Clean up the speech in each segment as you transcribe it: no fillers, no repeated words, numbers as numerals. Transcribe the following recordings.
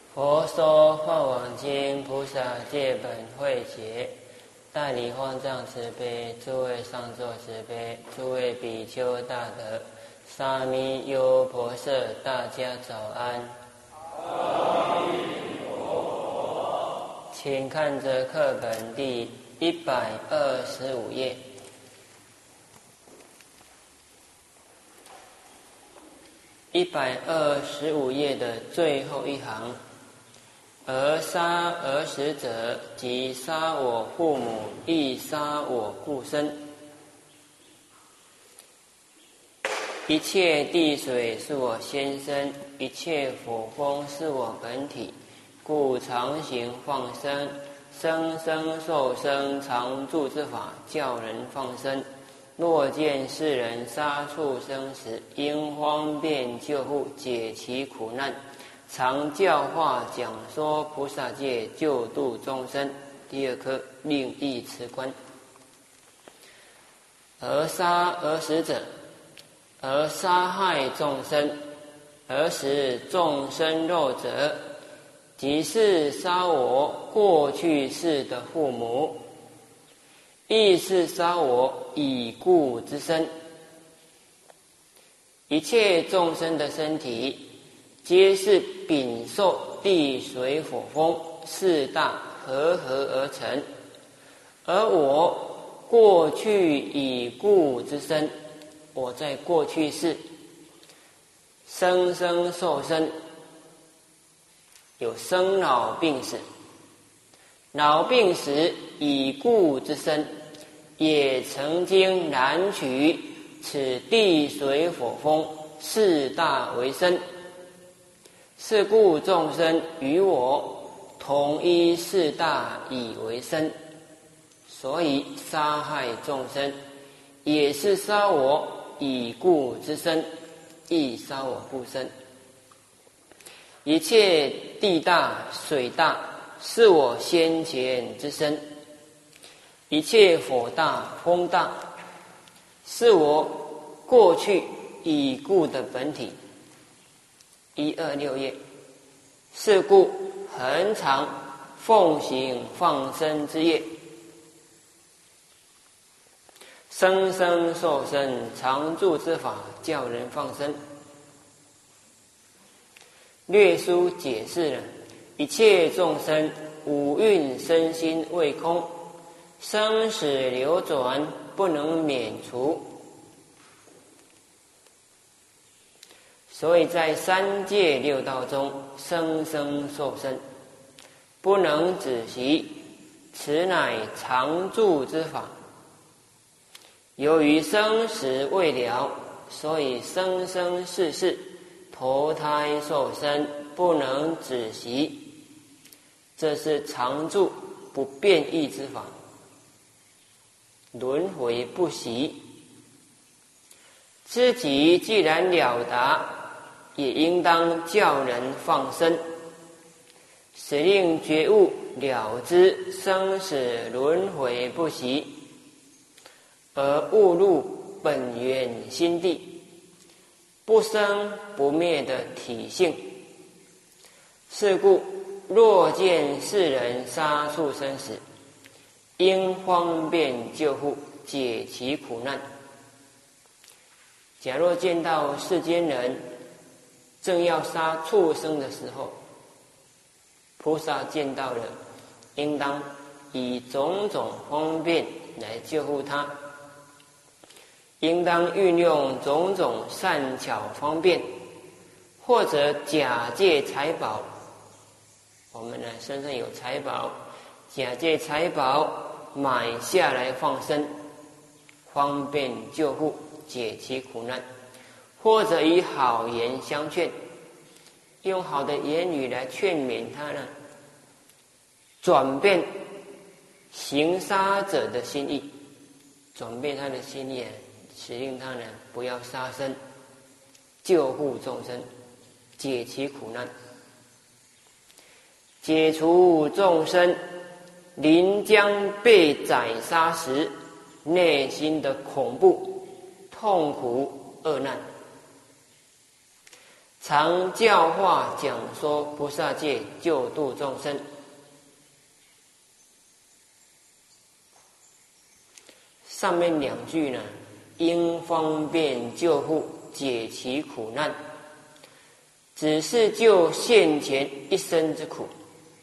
佛说《法华经》菩萨戒本会解，代理方丈慈悲，诸位上座慈悲，诸位比丘大德，沙弥优婆塞，大家早安。阿弥陀佛。请看着课本第125页。125页的最后一行，而杀而死者，即杀我父母，亦杀我故身。一切地水是我先生，一切火风是我本体，故常行放生，生生受生常住之法，叫人放生。若见世人杀畜生时，应方便救护，解其苦难，常教化讲说菩萨戒，救度众生。第二课，另译持观。而杀而死者，而杀害众生，而使众生肉者，即是杀我过去世的父母，亦是杀我已故之身。一切众生的身体，皆是禀受地水火风四大合而成，而我过去已故之身，我在过去世生生受生，有生老病死，老病死已故之身，也曾经燃取此地水火风四大为身。是故众生与我同一四大以为身，所以杀害众生，也是杀我已故之身，亦杀我故身。一切地大水大，是我先前之身，一切火大风大，是我过去已故的本体。126页。是故恒常奉行放生之业，生生受生常住之法，叫人放生。略书解释了一切众生五蕴身心未空，生死流转不能免除，所以在三界六道中生生受生，不能止息，此乃常住之法。由于生死未了，所以生生世世投胎受生，不能止息，这是常住不变异之法，轮回不息。知己既然了达，也应当叫人放生，使令觉悟了知生死轮回不息，而悟入本源心地，不生不灭的体性。是故若见世人杀畜生时，应方便救护，解其苦难。假若见到世间人正要杀畜生的时候，菩萨见到了，应当以种种方便来救护他，应当运用种种善巧方便，或者假借财宝。我们身上有财宝，假借财宝买下来放生，方便救护，解其苦难。或者以好言相劝，用好的言语来劝勉他呢，转变行杀者的心意，转变他的心意，使令他呢不要杀生，救护众生，解其苦难，解除众生临将被宰杀时内心的恐怖、痛苦、恶难。 常教化讲说菩萨戒，救度众生。上面2句呢，应方便救护，解其苦难，只是救现前一生之苦。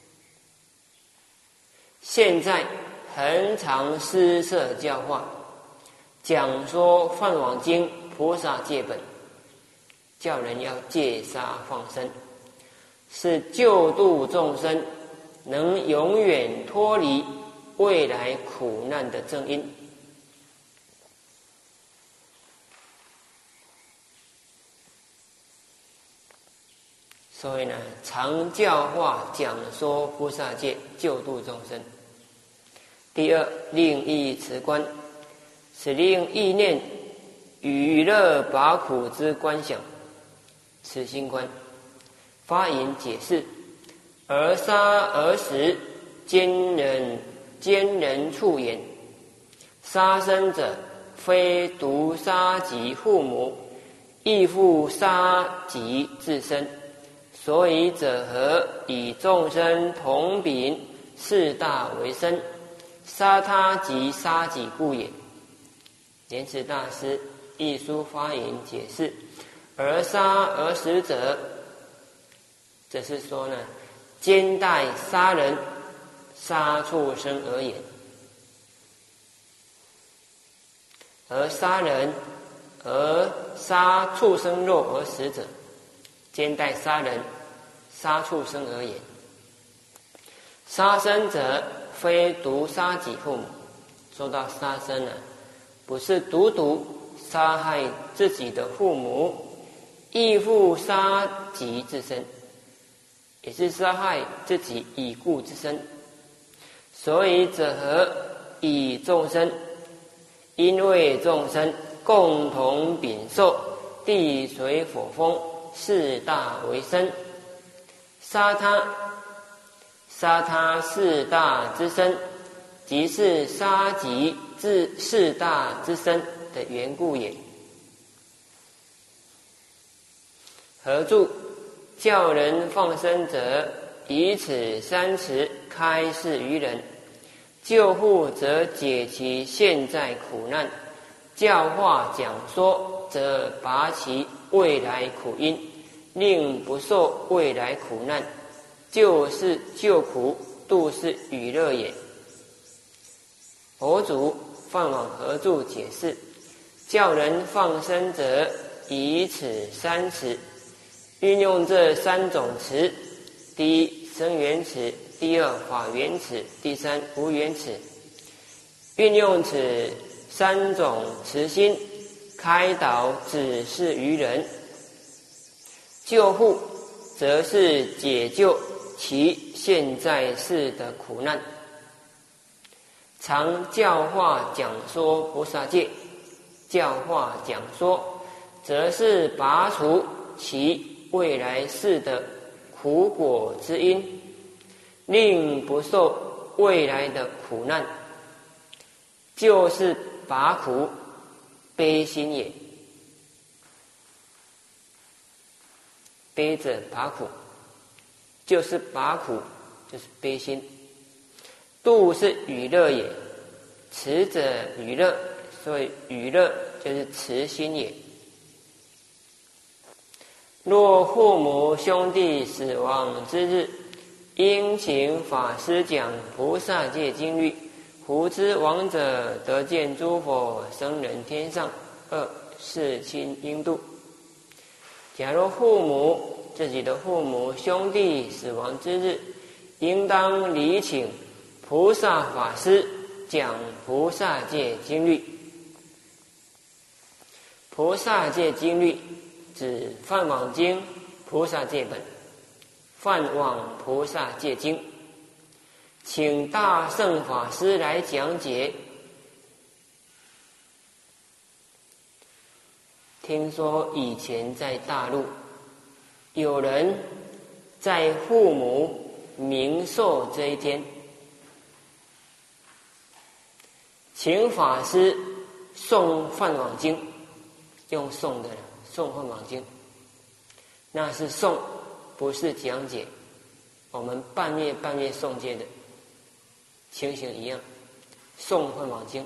现在恒常施设教化，讲说《梵网经》菩萨戒本，叫人要戒杀放生，是救度众生能永远脱离未来苦难的正因。所以呢，常教化讲说菩萨戒，救度众生。第二，令意持观，是令意念娱乐拔苦之观想，持心观。发引解释：而杀而食，奸人畜言，杀生者，非独杀己父母，亦复杀己自身。所以者何？以众生同秉四大为身，杀他即杀己故也。莲池大师一书发引解释：而杀而食者，这是说呢，兼带杀人、杀畜生而言。而杀人、而杀畜生肉而食者，兼带杀人、杀畜生而言。杀生者，非独杀己父母。说到杀生呢，不是独杀害自己的父母，亦复杀己自身，也是杀害自己已故之身。所以者何？以众生，因为众生共同秉受地水火风四大为身，杀他四大之身，即是杀己四大之身的缘故也。何著？教人放生者，以此三持开示于人，救护则解其现在苦难，教化讲说则拔其未来苦因，令不受未来苦难，就是救苦，度是娱乐也。佛祖梵网合著解释：教人放生者，以此三持，运用这3种持：第一，生缘持；第二，法缘持；第三，无缘持。运用此3种持心，开导指示于人。救护，则是解救其现在世的苦难。常教化讲说菩萨戒，教化讲说，则是拔除其未来世的苦果之因，令不受未来的苦难，就是拔苦悲心也。悲者拔苦，就是拔苦，就是悲心。度是娱乐也，持者娱乐，所以娱乐就是持心也。若父母兄弟死亡之日，应请法师讲菩萨戒经律，胡之亡者得见诸佛生人天上。2. 世亲应度。假如自己的父母兄弟死亡之日，应当礼请菩萨法师讲菩萨戒经律。菩萨戒经律指梵网经菩萨戒本，梵网菩萨戒经，请大圣法师来讲解。听说以前在大陆有人在父母冥寿这一天，请法师诵梵网经，用诵的诵梵网经， 那是诵，不是讲解。我们半夜诵经的情形一样，诵《梵网经》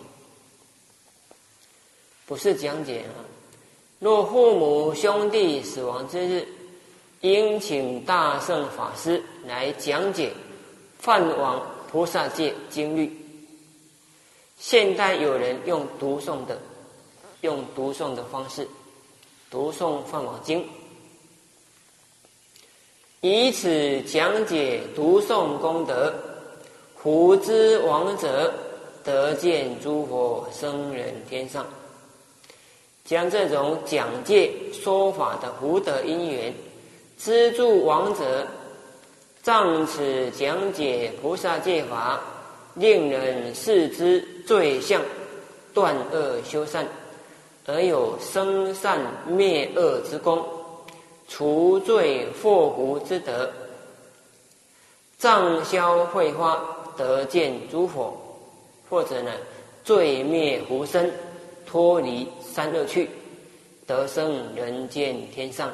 不是讲解啊。若父母兄弟死亡之日，应请大圣法师来讲解《梵网菩萨戒经律》。现代有人用读诵的方式读诵《梵网经》，以此讲解读诵功德，胡知亡者得见诸佛生人天上。将这种讲戒说法的福德因缘资助亡者，仗此讲解菩萨戒法，令人视之罪相，断恶修善，而有生善灭恶之功，除罪祸福之德，障消秽花，得见诸佛，或者呢，罪灭福生，脱离三恶趣，得生人间天上。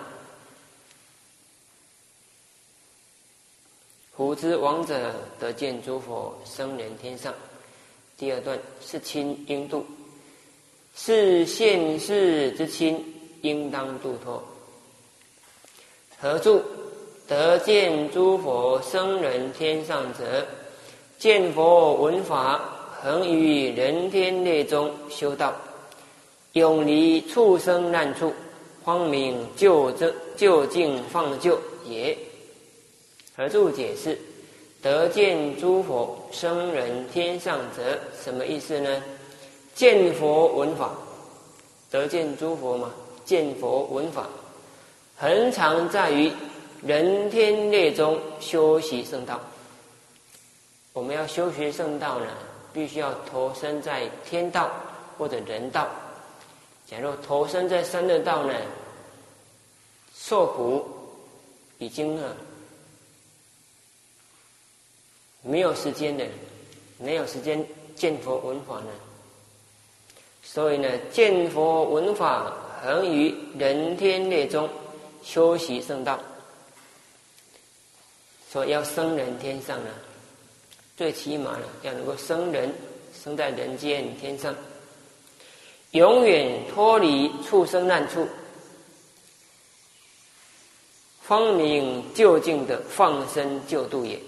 胡知亡者得见诸佛生人天上。第二段是亲应度，是现世之亲，应当度脱。何处得见诸佛生人天上者？见佛闻法，恒于人天类中修道，永离畜生难处，荒明究竟放救也。何处解释得见诸佛生人天上者什么意思呢？见佛闻法，得见诸佛嘛，见佛闻法，恒常在于人天类中修习圣道。我们要修学圣道呢，必须要投身在天道或者人道。假如投身在三恶道呢，受苦已经没有时间见佛闻法呢。所以呢，见佛闻法，恒于人天类中修习圣道。所以要生人天上呢，最起码呢，要能够生在人间天上，永远脱离畜生难处，方明究竟的放生救度也。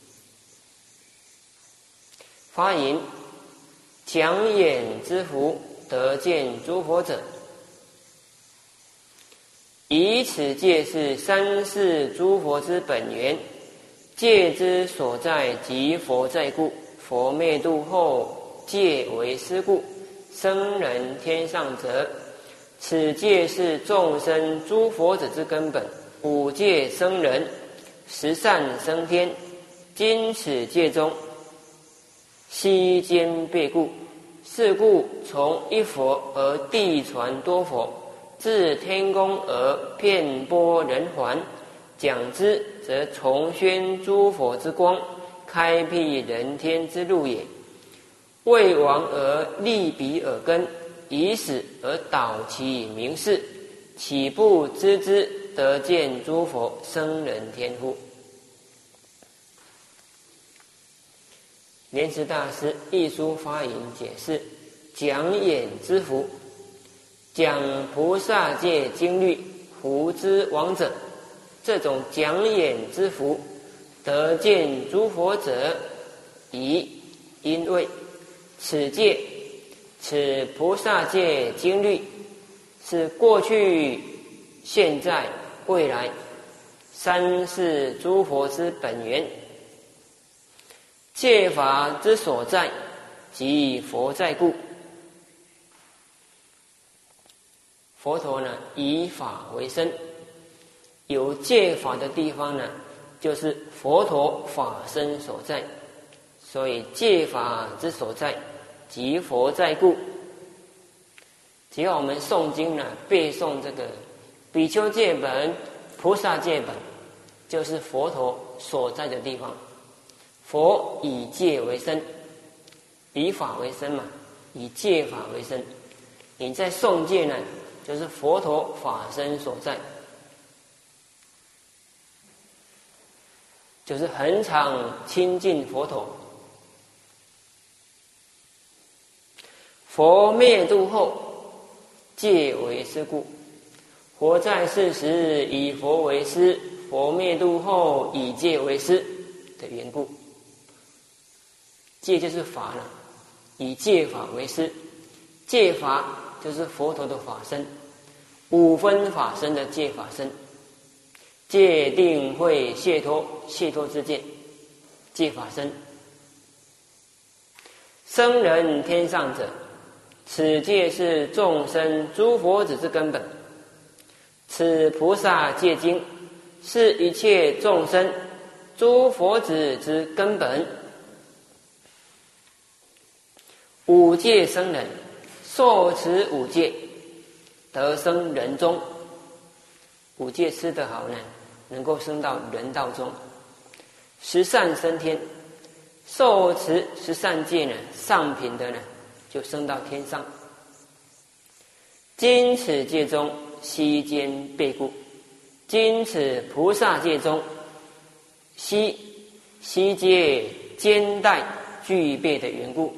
发言讲演之福，得见诸佛者，以此戒是三世诸佛之本源，戒之所在即佛在故，佛灭度后戒为施故，生人天上者，此戒是众生诸佛者之根本。五戒生人，十善生天，今此戒中悉兼备故，是故从一佛而地传多佛，自天宫而遍播人寰，讲之则重宣诸佛之光，开辟人天之路也。为王而立彼耳根，以使而导其名事，岂不知之得见诸佛生人天乎？莲池大师一书发言解释讲演之福，讲菩萨戒经律，胡知亡者，这种讲演之福，得见诸佛者，因为此戒，此菩萨戒经律，是过去、现在、未来三世诸佛之本源。戒法之所在，即佛在故。佛陀呢，以法为身，有戒法的地方呢，就是佛陀法身所在。所以戒法之所在，即佛在故。只要我们诵经呢，背诵这个比丘戒本、菩萨戒本，就是佛陀所在的地方。佛以戒为身，以法为身嘛，以戒法为身。你在诵戒呢，就是佛陀法身所在。 就是恒常亲近佛陀。佛灭度后，戒为师故。佛在世时以佛为师，佛灭度后以戒为师的缘故。戒就是法了，以戒法为师。戒法就是佛陀的法身，五分法身的戒法身。戒定慧解脱，解脱之见，戒法身。生人天上者，此戒是众生诸佛子之根本。此菩萨戒经是一切众生诸佛子之根本。五戒生人，受持五戒，得生人中。五戒吃得好呢，能够升到人道中。十善升天，受持十善戒呢，上品的呢，就升到天上。今此戒中，悉兼备故。今此菩萨戒中，悉皆兼带具备的缘故。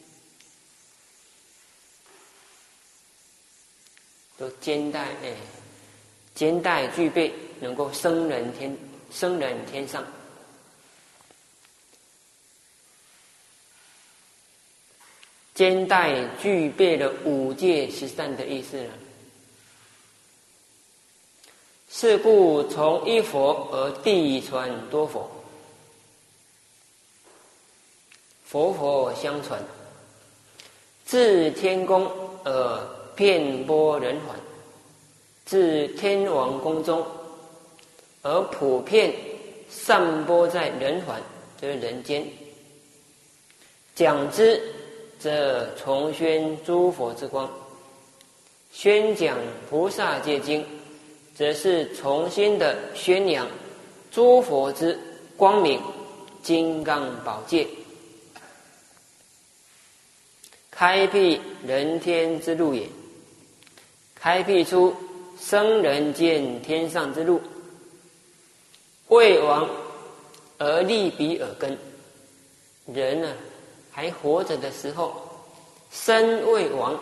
都兼带具备，能够升人天上。兼带具备了五戒十善的意思了。是故从一佛而地传多佛，佛相传，自天宫而遍播人寰，自天王宫中而普遍散播在人寰，就是人间。讲之则重宣诸佛之光，宣讲菩萨戒经，则是重新的宣扬诸佛之光明金刚宝戒，开辟人天之路也，开辟出生人间天上之路。未亡而立彼耳根，人呢还活着的时候，身未亡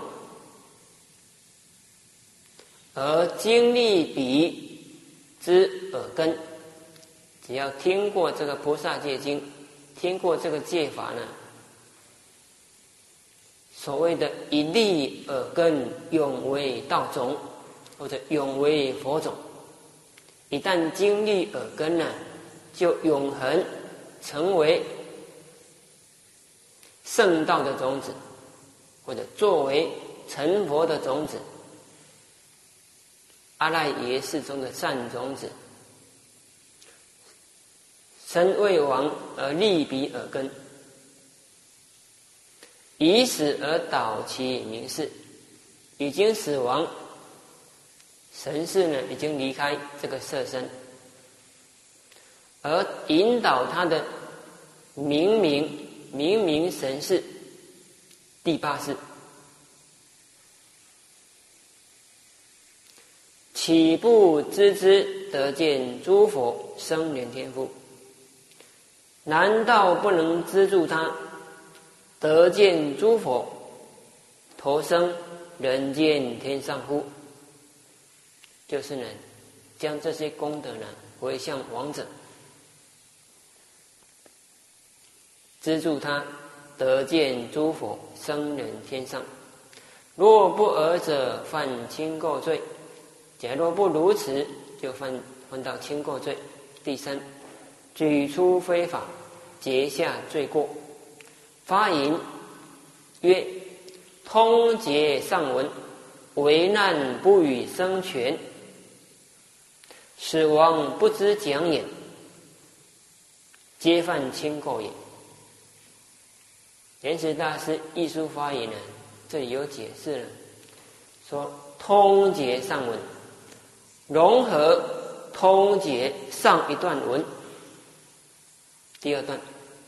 而经历彼之耳根，只要听过这个菩萨戒经，听过这个戒法呢，所谓的一立耳根，永为道种，或者永为佛种。一旦经历耳根呢，就永恒成为圣道的种子，或者作为成佛的种子，阿赖耶识中的善种子。身未亡而立彼耳根，已死而导其名事，已经死亡，神识呢已经离开这个色身，而引导他的明明神识，第八识。岂不知之得见诸佛生莲天父？难道不能资助他得见诸佛投生人间天上乎？就是呢，将这些功德呢回向亡者，资助他得见诸佛生人天上。若不尔者，犯轻垢罪。假若不如此，就犯到轻垢罪。第三，举出非法，结下罪过。发言曰：通解上文，为难不与生权，死亡不知讲演，皆犯轻垢也。莲池大师艺书发言呢，这里有解释了，说通解上文，融合通解上一段文。第二段，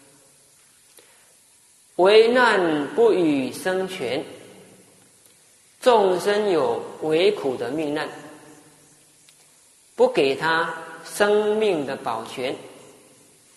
为难不与生权，众生有为苦的命难，不给他生命的保全，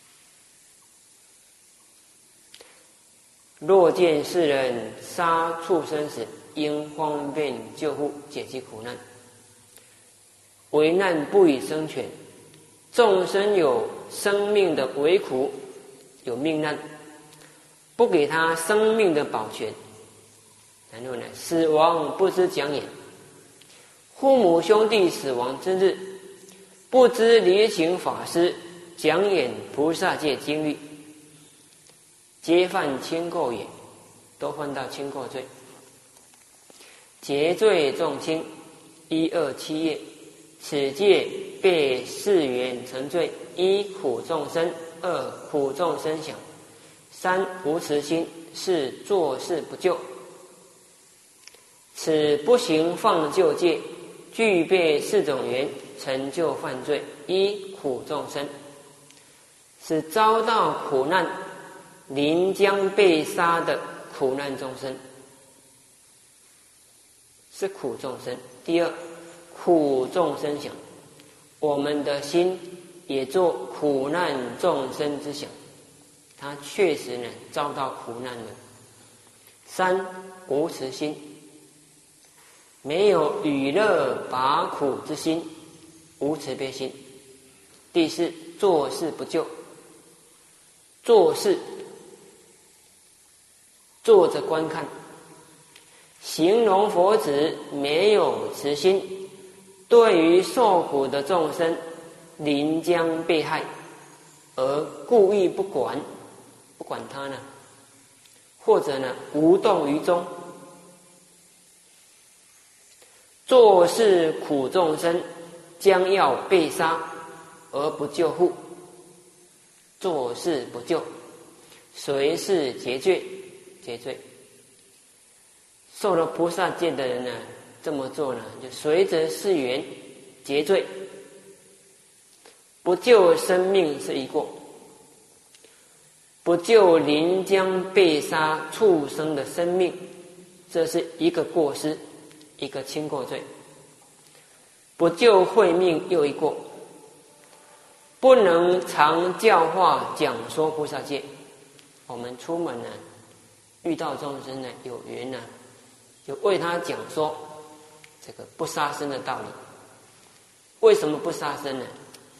若见世人杀畜生时，应方便救护，解其苦难。为难不以生权，众生有生命的为苦，有命难，不给他生命的保全，然后呢，死亡不知讲也。父母兄弟死亡之日，不知离情法师讲演菩萨戒经律，皆犯轻垢也，都犯到轻垢罪。结罪重轻，127页。此戒被世缘成罪：一苦众生，二苦众生想，三无慈心，四做事不救。此不行放救戒，具备4种缘，成就犯罪。一苦众生，是遭到苦难，临将被杀的苦难众生，是苦众生。第二，苦众生想，我们的心也做苦难众生之想，他确实呢遭到苦难了。三无慈心，没有与乐拔苦之心，无慈悲心。第四，做事不救，做事坐着观看，形容佛子没有慈心，对于受苦的众生临将被害，而故意不管他呢，或者呢无动于衷，做事苦众生将要被杀而不救护，做事不救，随事结罪。受了菩萨戒的人呢，这么做呢，就随着世缘结罪。不救生命是一过，不救临将被杀畜生的生命，这是一个过失，一个轻过罪。不救慧命又一过，不能常教化讲说菩萨戒。我们出门呢，遇到众生呢有缘呢，就为他讲说这个不杀生的道理。为什么不杀生呢？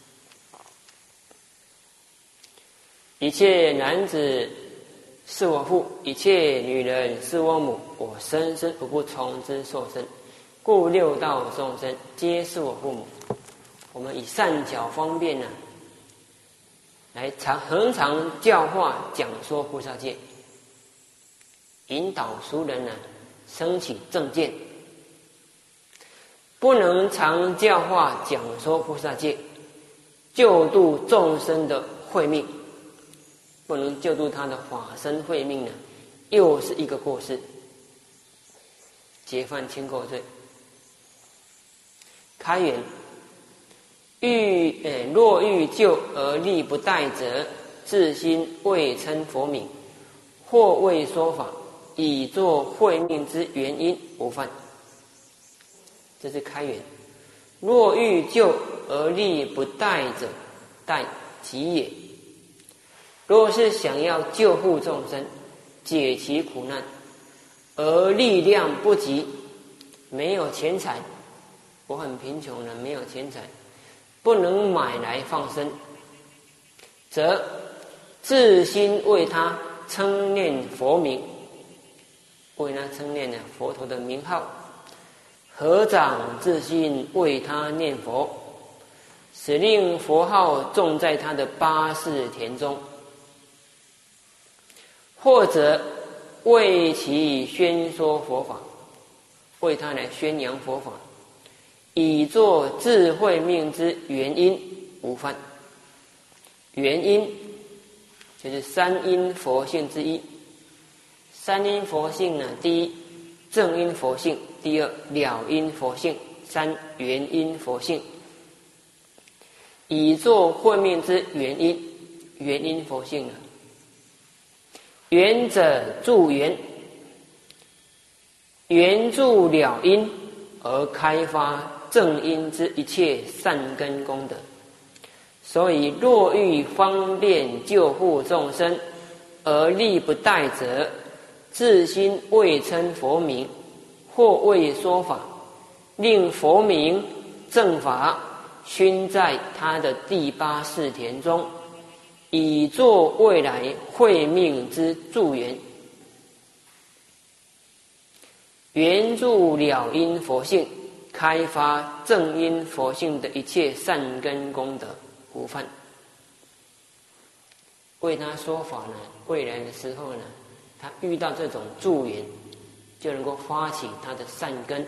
一切男子是我父，一切女人是我母，我生生无不从之受生，故六道众生皆是我父母。我们以善巧方便呢，来恒常教化讲说菩萨戒，引导俗人呢升起正见。不能常教化讲说菩萨戒，救度众生的慧命，不能救度他的法身慧命呢，又是一个过失，结犯轻过罪。开源，若欲救而力不逮者，自心未称佛名，或未说法，以作慧命之原因，无犯。这是开源。若欲救而力不逮者，逮己也。若是想要救护众生，解其苦难，而力量不及，没有钱财，我很贫穷了，没有钱财，不能买来放生，则自心为他称念佛名，为他称念佛陀的名号，合掌自心为他念佛，使令佛号种在他的八识田中，或者为其宣说佛法，为他来宣扬佛法，以作智慧命之原因，无犯。原因就是三因佛性之一。三因佛性呢，第一正因佛性，第二了因佛性，三原因佛性。以作慧命之原因，原因佛性呢，缘者助缘，缘助了因，而开发正因之一切善根功德。所以若欲方便救护众生，而力不逮者， 自心未称佛名，或未说法，令佛名正法熏在他的第八识田中，以作未来慧命之助缘，援助了因佛性，开发正因佛性的一切善根功德福分，为他说法呢。未来的时候呢，他遇到这种助缘，就能够发起他的善根，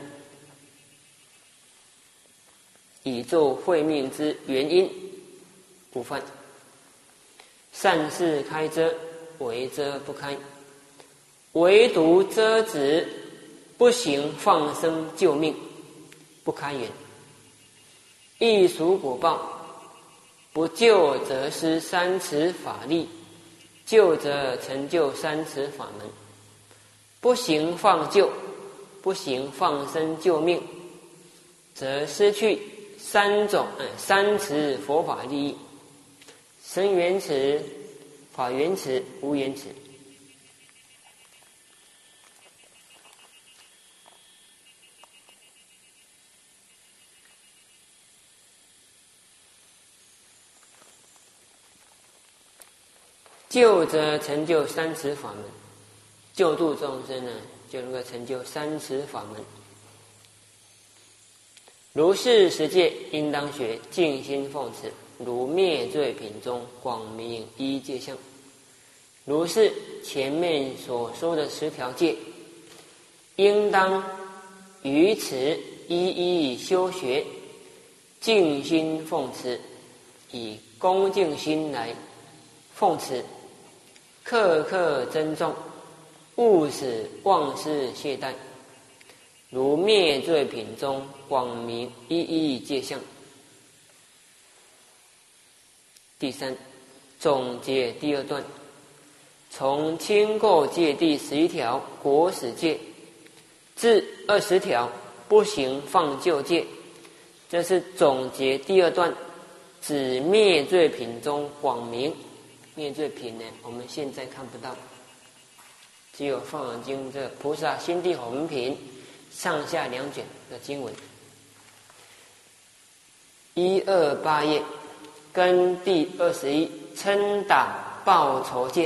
以作慧命之原因部分。善事开遮，为遮不开，唯独遮止，不行放生救命，不开眼。亦属果报，不救则失三持法力，救则成就三持法门。不行放救，不行放生救命，则失去三持佛法利益：生缘持、法缘持、无缘持。救则成就三持法门，救度众生呢，就能够成就三持法门。如是十戒，应当学，静心奉持，如灭罪品中广明一戒相。如是前面所说的10条戒，应当于此一一修学，静心奉持，以恭敬心来奉持，刻刻珍重，勿使忘失懈怠。如灭罪品中广明一一戒相。第三，总结第2段，从轻垢戒第11条果使戒至20条不行放救戒，这是总结第2段，指灭罪品中广明。灭罪品呢，我们现在看不到，只有《放饵经》这菩萨心地法门品上下2卷的经文。128页跟第21，嗔打报仇戒。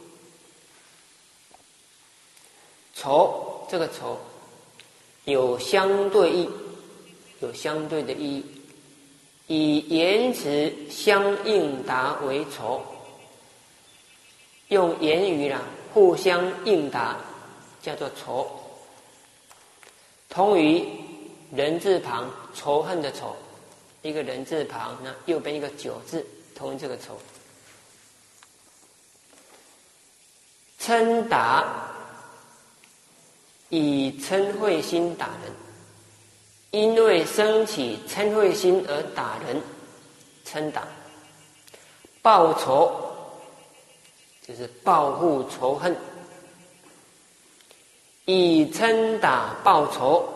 仇，这个仇有相对义，有相对的意义。以言辞相应答为仇，用言语互相应答，叫做仇。同于人字旁仇恨的仇，一个人字旁，那右边一个9字，同于这个仇。嗔打，以嗔恚心打人，因为生起嗔恚心而打人，嗔打。报仇，就是报复仇恨。以嗔打报仇，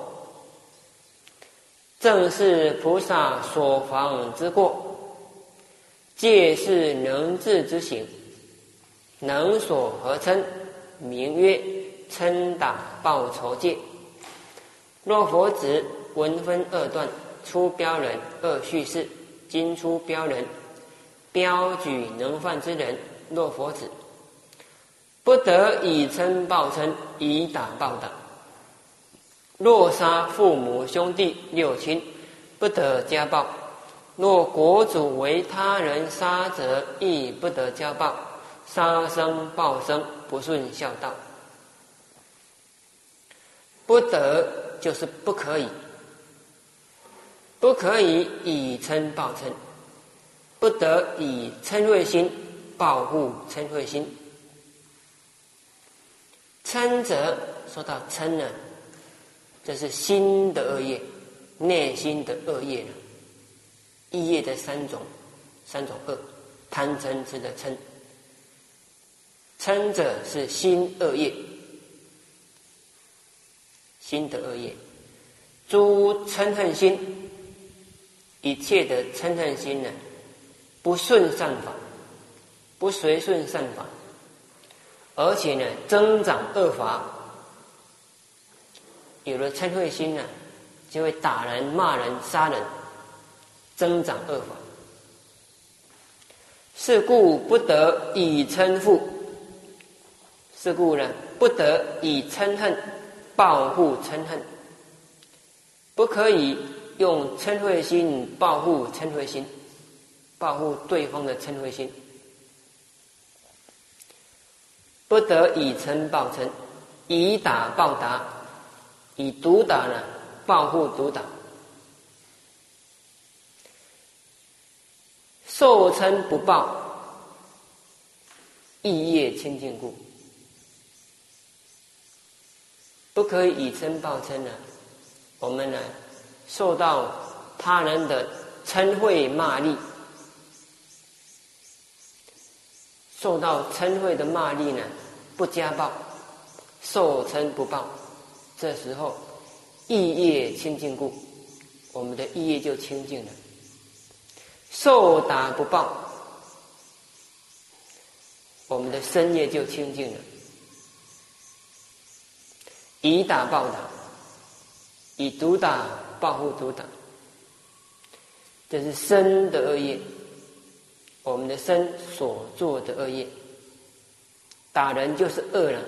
正是菩萨所防之过，戒是能治之行，能所合称，名曰嗔打报仇戒。若佛指文分2段，出标人、2叙事，今出标人，标举能犯之人，若佛指，不得以嗔报嗔，以打报打。若杀父母兄弟6亲，不得家暴；若国主为他人杀者，亦不得家暴。杀生报生，不顺孝道。不得就是不可以，不可以以嗔报嗔，不得以嗔恚心报复嗔恚心。嗔者，说到嗔呢，这是心的恶业，内心的恶业呢，意业的三种恶，贪嗔痴的嗔。嗔者是心恶业，心的恶业。诸嗔恨心，一切的嗔恨心呢，不顺善法，不随顺善法， 而且呢增长恶法。有了嗔恚心呢，就会打人、骂人、杀人，增长恶法。是故不得以嗔覆，是故呢不得以嗔恨报复嗔恨，不可以用嗔恚心报复嗔恚心，报复对方的嗔恚心。不得以嗔报嗔，以打报答，以毒打呢报复毒打。受嗔不报，意业清净故。不可以以嗔报嗔呢，我们呢受到他人的嗔恚骂詈，受到嗔恚的骂詈呢，不加报，受嗔不报，这时候意业清净故，我们的意业就清净了。受打不报，我们的身业就清净了。以打报打，以毒打报复毒打，这是身的恶业，我们的身所做的恶业。打人就是恶了。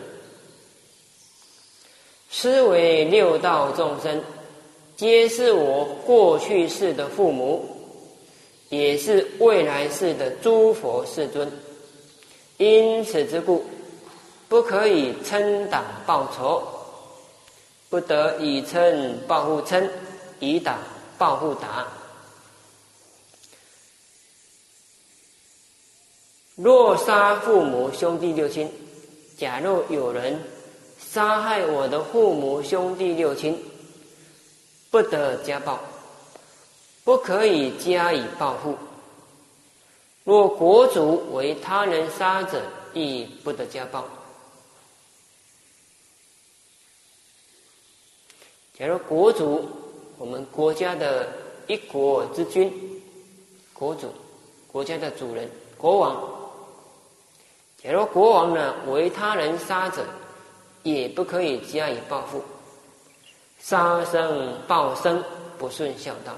斯为六道众生，皆是我过去世的父母，也是未来世的诸佛世尊。因此之故，不可以嗔打报仇，不得以嗔报复嗔，以打报复打。若杀父母兄弟六亲，假若有人杀害我的父母兄弟六亲，不得加报，不可以加以报复。若国主为他人杀者，亦不得加报。假如国主，我们国家的一国之君，国主，国家的主人，国王。假如国王呢为他人杀者，也不可以加以报复。杀生报生，不顺孝道。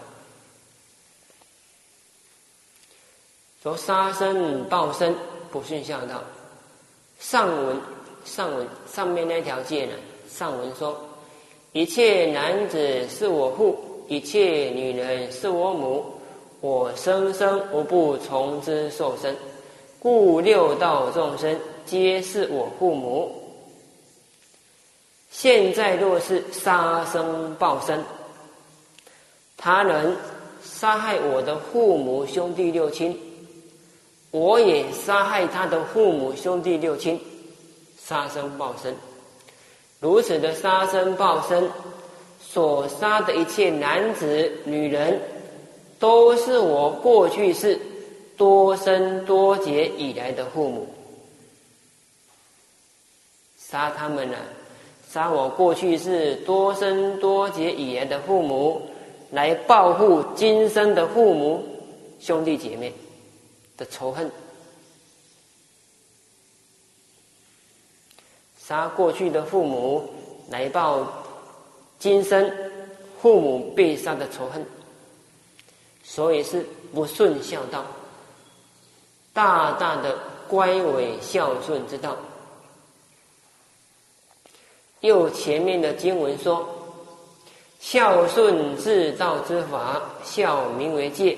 说杀生报生，不顺孝道。上文上面那条戒呢，上文说：一切男子是我父，一切女人是我母，我生生无不从之受生，故六道众生皆是我父母。现在若是杀生报生，他人杀害我的父母兄弟六亲，我也杀害他的父母兄弟六亲，杀生报生。如此的杀生报生，所杀的一切男子女人，都是我过去世多生多劫以来的父母。杀他们呢，杀我过去世多生多劫以来的父母，来报复今生的父母兄弟姐妹的仇恨。杀过去的父母，来报今生父母被杀的仇恨，所以是不顺孝道，大大的乖违孝顺之道。又前面的经文说：孝顺至道之法，孝名为戒，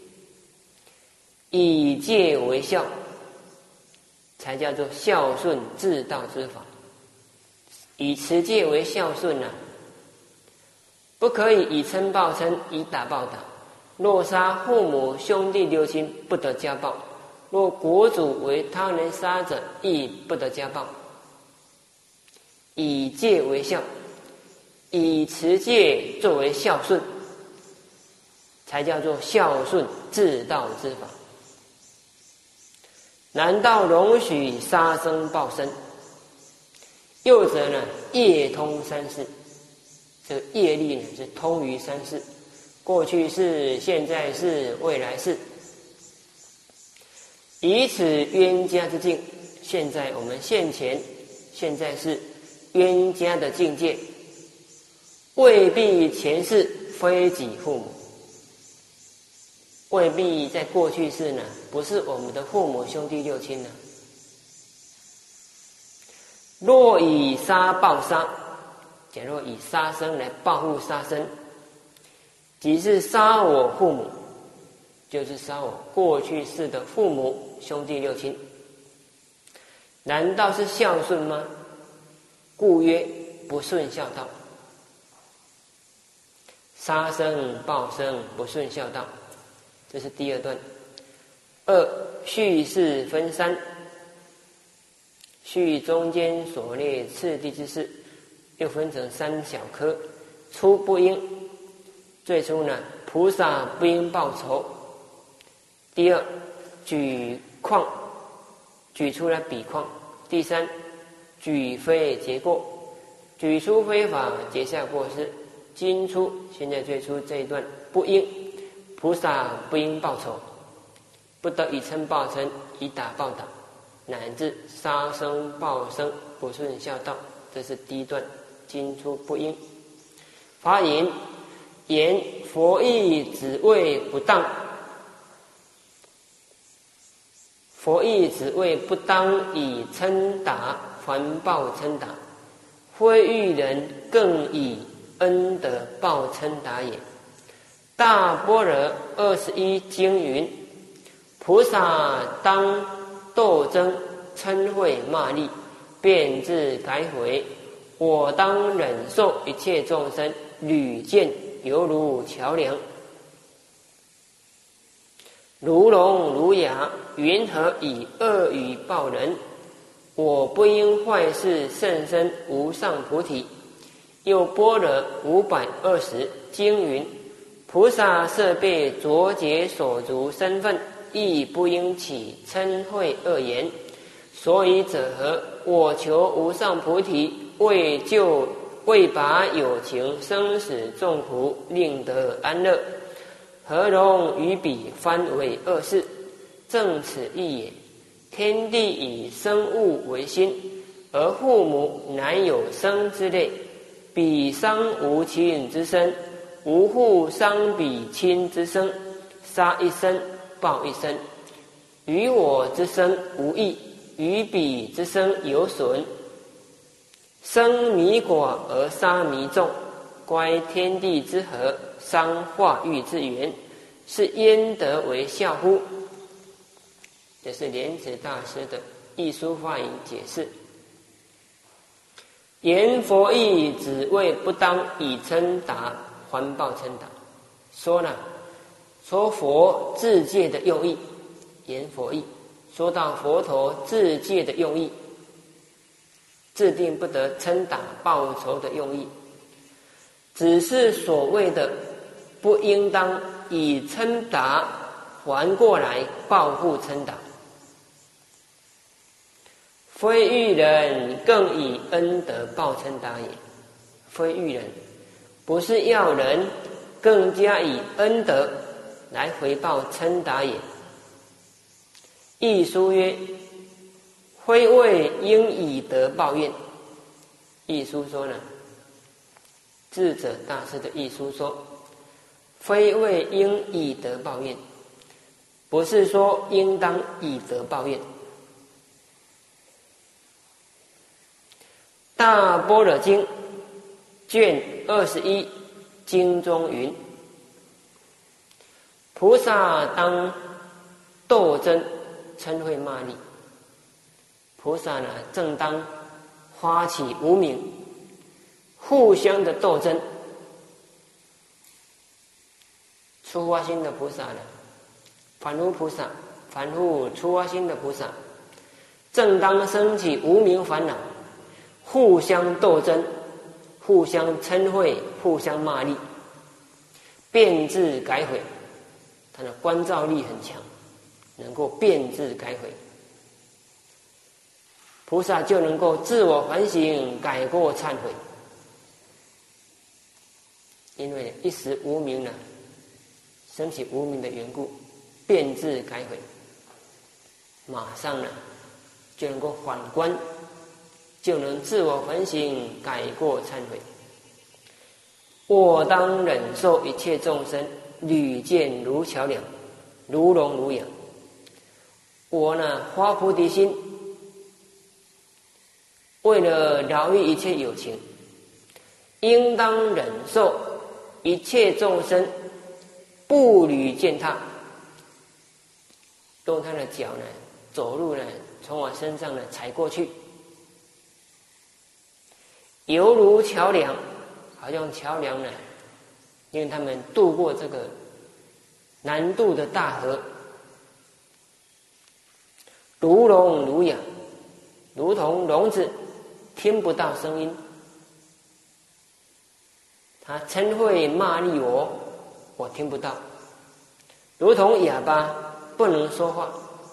以戒为孝，才叫做孝顺至道之法。以持戒为孝顺啊，不可以以嗔报嗔，以打报打。若杀父母兄弟六亲，不得加报；若国主为他人杀者，亦不得加报。以戒为孝，以持戒作为孝顺，才叫做孝顺至道之法。难道容许杀生报生？又者呢，业通三世，这个业力呢是通于三世，过去世、现在世、未来世。以此冤家之境， 现在我们现前，现在是冤家的境界，未必前世非己父母，未必在过去世呢，不是我们的父母兄弟六亲呢。若以杀报杀，假若以杀生来报复杀生，即是杀我父母，就是杀我过去世的父母兄弟六亲。难道是孝顺吗？故曰不顺孝道。杀生报生不顺孝道，这是第二段。二序事分三，序中间所列次第之事，又分成三小科。初不应，最初呢，菩萨不应报仇。第二，举况，举出来比况。第三，举非结过，举出非法，结下过失。今出，现在最初这一段不应，菩萨不应报仇，不得以嗔报嗔，以打报打，乃至杀生报生，不顺孝道。这是第一段，今出不应。法引言佛意只为不当，佛意只为不当以嗔打还报嗔打，非欲人更以恩德报嗔打也。大般若21经云：菩萨当斗争嗔恚骂詈，便自改悔。我当忍受一切众生屡见犹如桥梁，如聋如哑，云何以恶语报人？我不应坏事甚深无上菩提。又般若520经云：菩萨设备着解所足身分，亦不应起嗔恚恶言。所以者何？我求无上菩提，为拔有情生死众苦，令得安乐，何容于彼翻为恶事？正此意也。天地以生物为心，而父母乃有生之类。彼伤无亲之身，无父伤彼亲之生，杀一生报一生。于我之生无益，于彼之生有损。生弥寡而杀弥众，乖天地之和，伤化育之源，是焉得为孝乎？这是莲池大师的译书法引解释。言佛意只为不当以嗔打还报嗔打，说佛自戒的用意，言佛意说到佛陀自戒的用意，制定不得嗔打报仇的用意，只是所谓的不应当以嗔打还过来报复嗔打。非欲人更以恩德报嗔打也。非欲人不是要人更加以恩德来回报嗔打也。译书曰：非谓应以德报怨。译书说呢，智者大师的译书说，非谓应以德报怨，不是说应当以德报怨。大般若经卷21经中云：菩萨当斗争嗔恚骂詈。菩萨呢，正当发起无明，互相的斗争。初发心的菩萨呢，反复菩萨，反复初发心的菩萨，正当升起无明烦恼，互相斗争，互相嗔恚，互相骂詈，变质改悔。他的观照力很强，能够变质改悔，菩萨就能够自我反省，改过忏悔。因为一时无明呢，升起无明的缘故，变质改悔，马上呢就能够反观，就能自我反省，改过忏悔。我当忍受一切众生屡见如桥梁，如聋如哑。我呢发菩提心，为了饶益一切有情，应当忍受一切众生步履践踏，用他的脚呢走路呢从我身上呢踩过去，犹如桥梁，好像桥梁呢，因为他们渡过这个难渡的大河，如聋如哑，如同聋子听不到声音，他嗔恚骂詈我听不到；如同哑巴不能说话。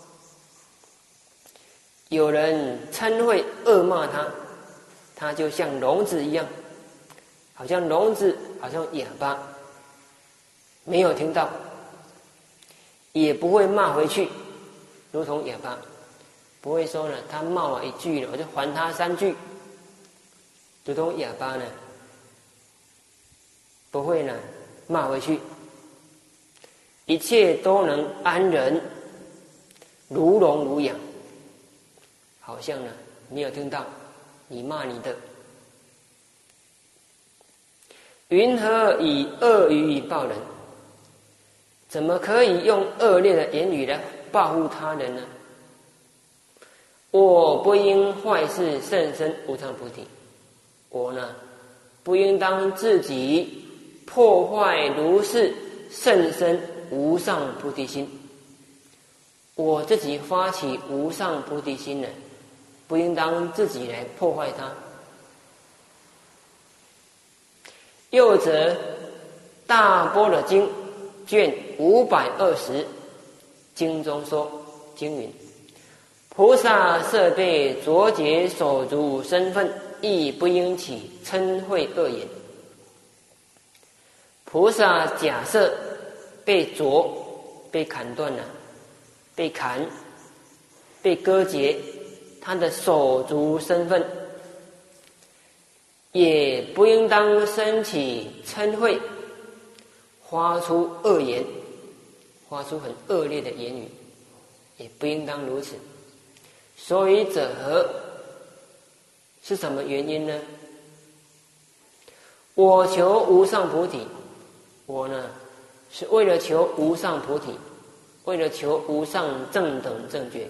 有人嗔恚恶骂他，他就像聋子一样，好像聋子，好像哑巴，没有听到，也不会骂回去，如同哑巴不会说呢，他骂我一句了，我就还他3句。如同哑巴呢，不会呢骂回去，一切都能安忍，如聋如哑，好像呢没有听到你骂你的。云何以恶语报人？怎么可以用恶劣的言语来报复他人呢？我不应坏事甚深无上菩提。我呢，不应当自己破坏如是甚深无上菩提心。我自己发起无上菩提心呢，不应当自己来破坏它。又则《大般若经》卷520经中说，经云：菩萨设备着解手足身份，亦不应起嗔恚恶言。菩萨假设被着、被砍断了、被砍、被割截他的手足身份，也不应当生起嗔恚，发出恶言，发出很恶劣的言语，也不应当如此。所以者何？是什么原因呢？我求无上菩提，我呢是为了求无上菩提，为了求无上正等正觉。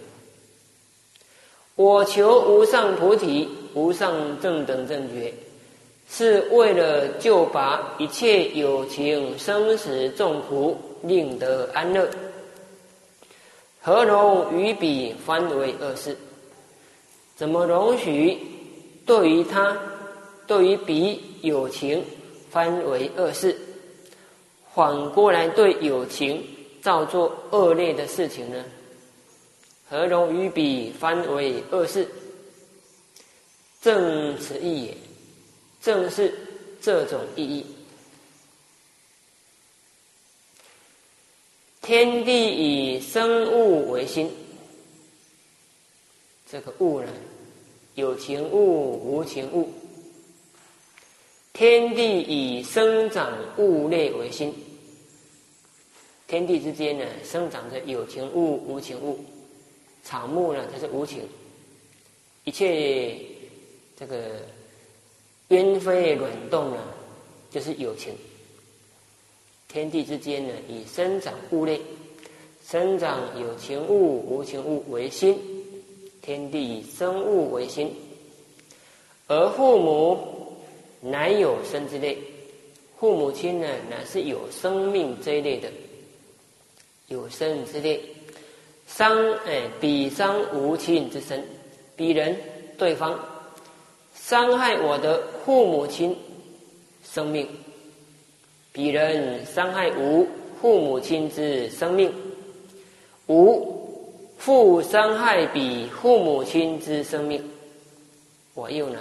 我求无上菩提，无上正等正觉，是为了救拔一切有情生死众苦，令得安乐。何容于彼翻为恶事？怎么容许对于他、对于彼有情翻为恶事，反过来对有情造作恶劣的事情呢？何容于彼翻为恶事？正此意也，正是这种意义。天地以生物为心，这个物呢，有情物、无情物。天地以生长物类为心，天地之间呢，生长着有情物、无情物。草木呢，它是无情；一切这个鸢飞卵动呢，就是有情。天地之间呢，以生长物类，生长有情物、无情物为心。天地以生物为心，而父母乃有生之类。父母亲呢，乃是有生命这一类的，有生之类。彼伤无亲之身，彼人对方伤害我的父母亲生命，彼人伤害无父母亲之生命，无复伤害彼父母亲之生命，我又呢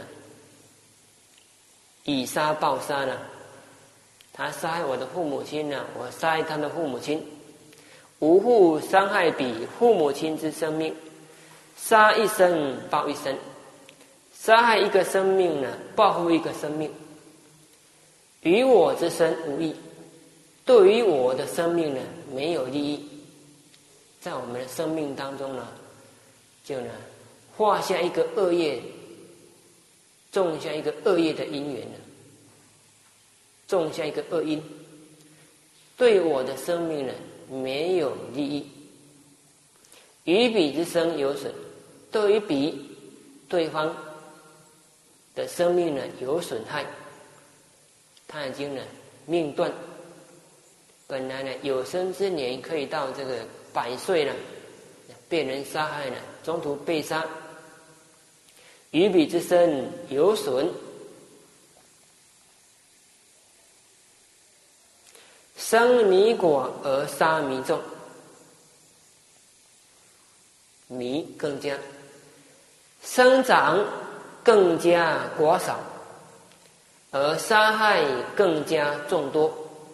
以杀报杀呢，他杀害我的父母亲呢，我杀害他的父母亲。无复伤害彼父母亲之生命， 杀一生报一生，杀害一个生命呢，报复一个生命，与我之身无益，对于我的生命呢没有利益。在我们的生命当中呢，就呢画下一个恶业，种下一个恶业的因缘呢，种下一个恶因，对我的生命呢没有利益。于彼之生有损，对于彼对方的生命呢有损害，他已经呢命断，本来呢有生之年可以到这个100岁了，被人杀害了，中途被杀。于彼之身有损，生弥果而杀弥众，弥更加生长更加寡少，而杀害更加众多，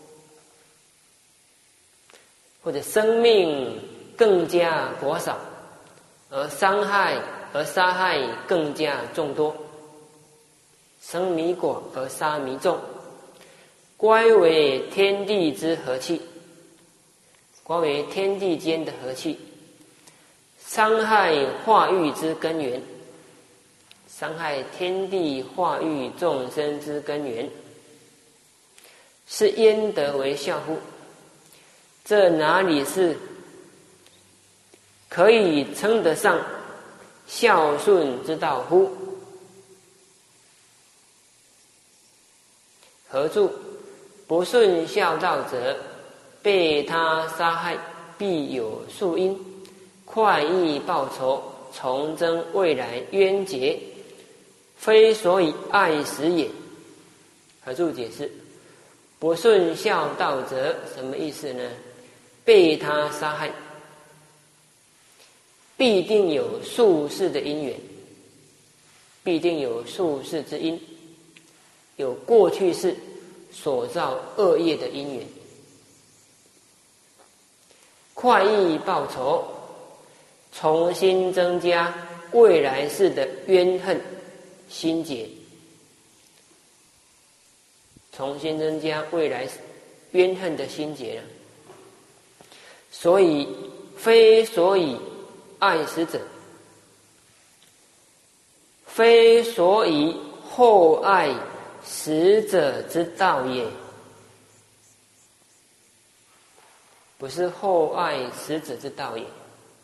或者生命更加寡少，而杀害更加众多，生弥果而杀弥众，乖为天地之和气，乖为天地间的和气，伤害化育之根源，伤害天地化育众生之根源，是焉得为孝乎？这哪里是可以称得上孝顺之道乎？何注？不顺孝道者，被他杀害，必有数因，快意报仇，从增未来冤结，非所以爱时也。何注解释？不顺孝道者什么意思呢？被他杀害，必定有宿世的因缘，必定有宿世之因，有过去世所造恶业的因缘，快意报仇，重新增加未来世的冤恨心结，重新增加未来冤恨的心结了。所以非所以爱死者，非所以厚爱死者之道也，不是厚爱死者之道也。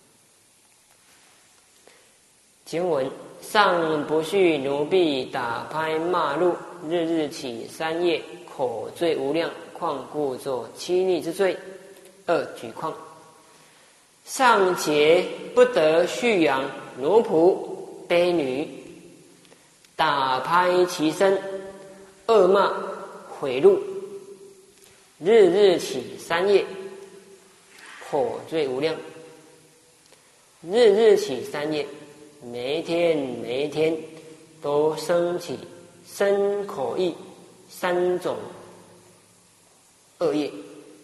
经文：上不恤奴婢打拍骂戮，日日起3夜，口罪无量，况故作欺逆之罪。2举况：尚且不得畜养奴仆婢女，打拍其身，恶骂毁辱，日日起3夜，口罪无量。日日起3夜，每一天都升起身口意3种恶业。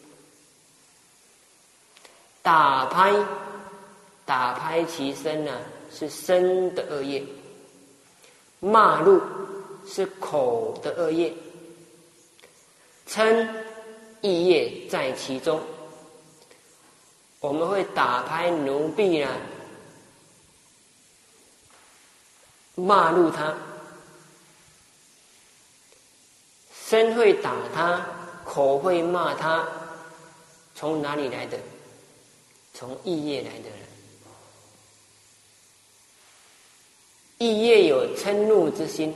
打拍其身呢，是身的恶业；骂戮是口的恶业；嗔意业在其中。我们会打拍奴婢呢，骂戮他，身会打他，口会骂他，从哪里来的？从意业来的。意业有嗔怒之心，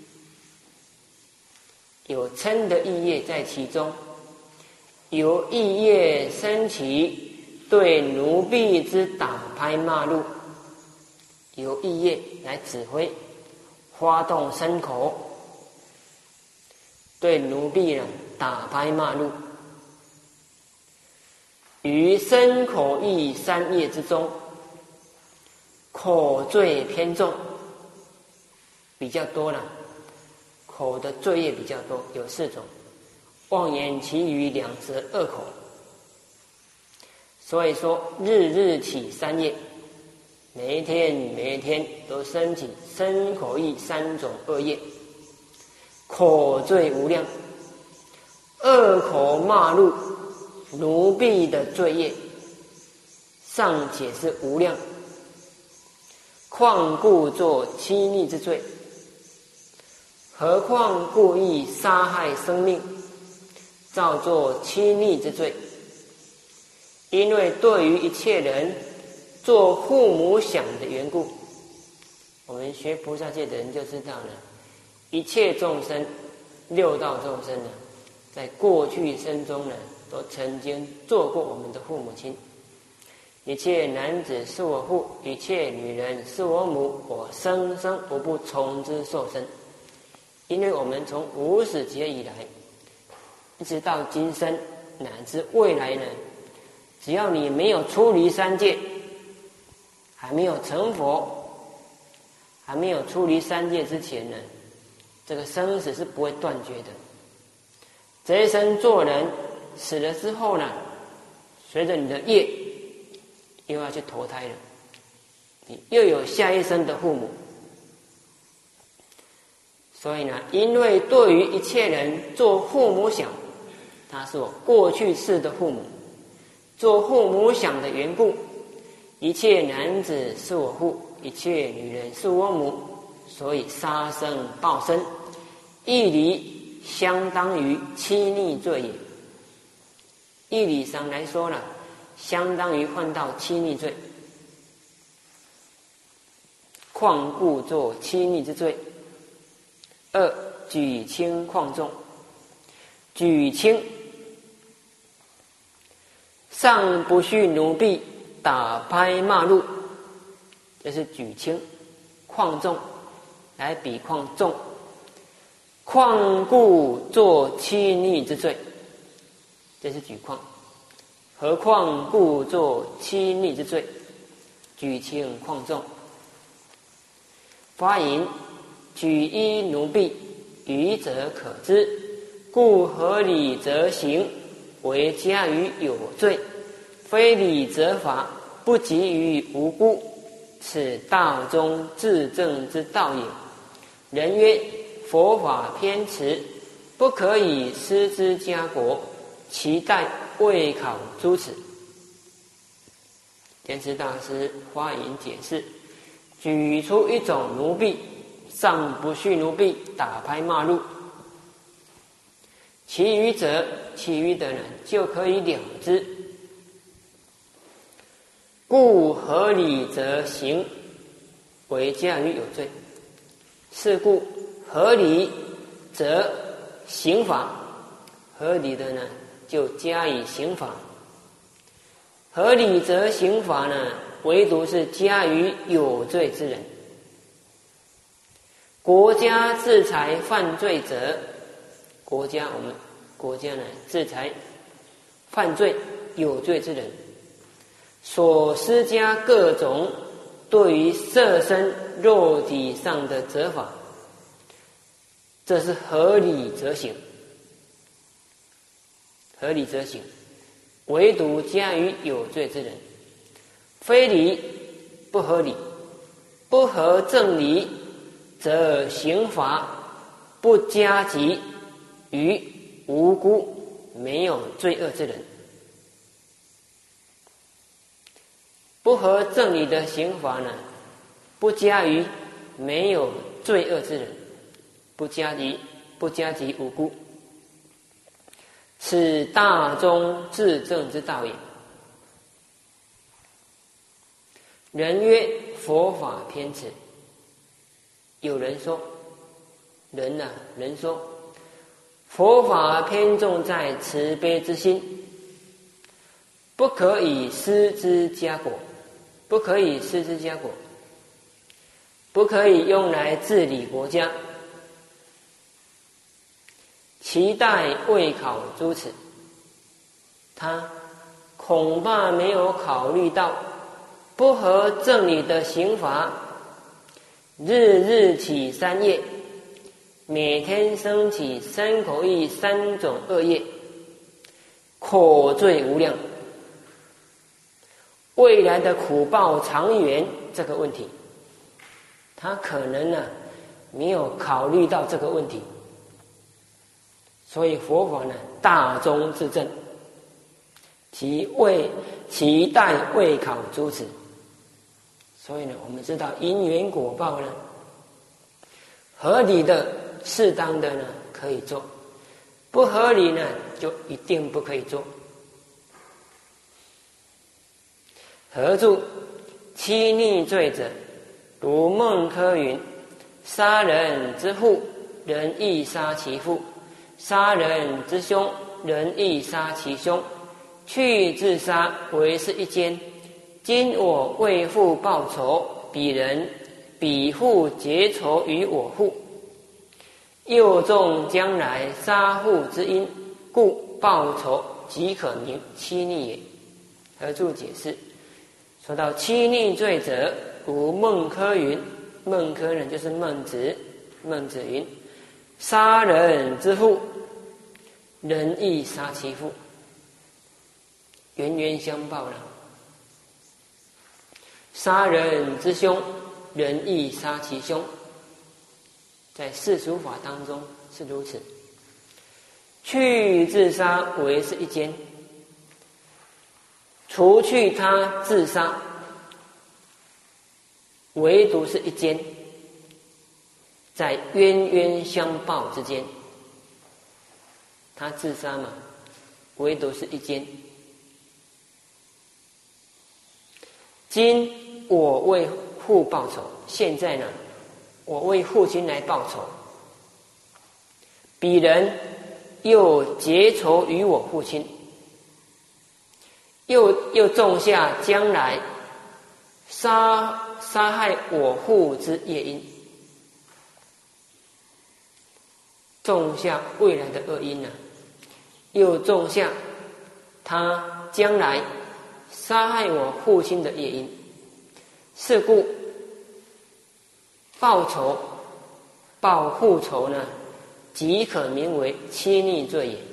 有嗔的意业在其中，由意业升起对奴婢之打拍骂戮，由意业来指挥，发动身口，对奴婢呢打拍骂戮。于身口意3业之中，口罪偏重，比较多了，口的罪业比较多，有4种：妄言、绮语、两舌、恶口。所以说日日起3夜，每每一天都升起身口意三种恶业，口罪无量，恶口骂怒奴婢的罪业尚且是无量，况故作欺逆之罪，何况故意杀害生命，造作欺逆之罪。因为对于一切人做父母想的缘故，我们学菩萨戒的人就知道了，一切众生，六道众生呢，在过去生中呢，都曾经做过我们的父母亲。一切男子是我父，一切女人是我母，我生生无不从之受生。因为我们从无始劫以来，一直到今生，乃至未来呢，只要你没有出离三界，还没有成佛，还没有出离三界之前呢，这个生死是不会断绝的。这一生做人，死了之后呢，随着你的业又要去投胎了，你又有下一生的父母。所以呢，因为对于一切人做父母想，他是我过去世的父母，做父母想的缘故，一切男子是我父，一切女人是我母，所以杀生报身，义理相当于欺逆罪也。义理上来说呢，相当于犯到欺逆罪，况故作欺逆之罪。二，举轻况重。举轻，上不恤奴婢，打拍骂怒，这是举轻。况重，来比况重。况故作欺逆之罪，这是举况。何况故作欺逆之罪，举轻况重。发言举一奴婢，愚者可知，故合理则行，为加于有罪；非理则罚，不及于无辜。此大中至正之道也。人曰：佛法偏持，不可以失之家国，其待未考诸此。莲池大师发言解释，举出一种奴婢，上不恤奴婢，打拍骂怒，其余的人就可以了之。故合理则行，为加于有罪。是故合理则刑法，合理的呢就加以刑法。合理则刑法呢，唯独是加于有罪之人。国家制裁犯罪者，我们国家呢制裁犯罪有罪之人，所施加各种对于色身肉体上的责罚，这是合理则行。合理则行，唯独加于有罪之人。非理不合理，不合正理，则刑罚不加及于无辜没有罪恶之人。不合正理的刑罚呢，不加于没有罪恶之人，不加及无辜。此大中至正之道也。人曰：佛法偏持。有人说，人说佛法偏重在慈悲之心，不可以施之家国，不可以施之家国，不可以用来治理国家。其待未考诸此，他恐怕没有考虑到不合正理的刑罚，日日起三业，每天升起身口意三种恶业，口罪无量， 未来的苦报长远这个问题，他可能呢没有考虑到这个问题，所以佛法呢大中至正，其待未考诸此。所以呢，我们知道因缘果报呢，合理的、适当的呢可以做，不合理呢就一定不可以做。何住欺逆罪者，如孟轲云：杀人之父，人亦杀其父；杀人之兄，人亦杀其兄。去自杀，为是一奸。今我为父报仇，彼父结仇于我父，又重将来杀父之因，故报仇即可名欺逆也。何处解释？说到欺逆罪者，如孟轲云，孟轲呢就是孟子，孟子云：杀人之父，人亦杀其父，冤冤相报了。杀人之兄，人亦杀其兄，在世俗法当中是如此。去自杀为是一奸，除去他自杀，唯独是一奸，在冤冤相报之间，他自杀嘛，唯独是一奸。今我为父报仇，现在呢，我为父亲来报仇，彼人又结仇于我父亲，又种下将来杀害我父之业因，种下未来的恶因呢，又种下他将来杀害我父亲的业因。是故报父仇呢，即可名为欺逆罪也。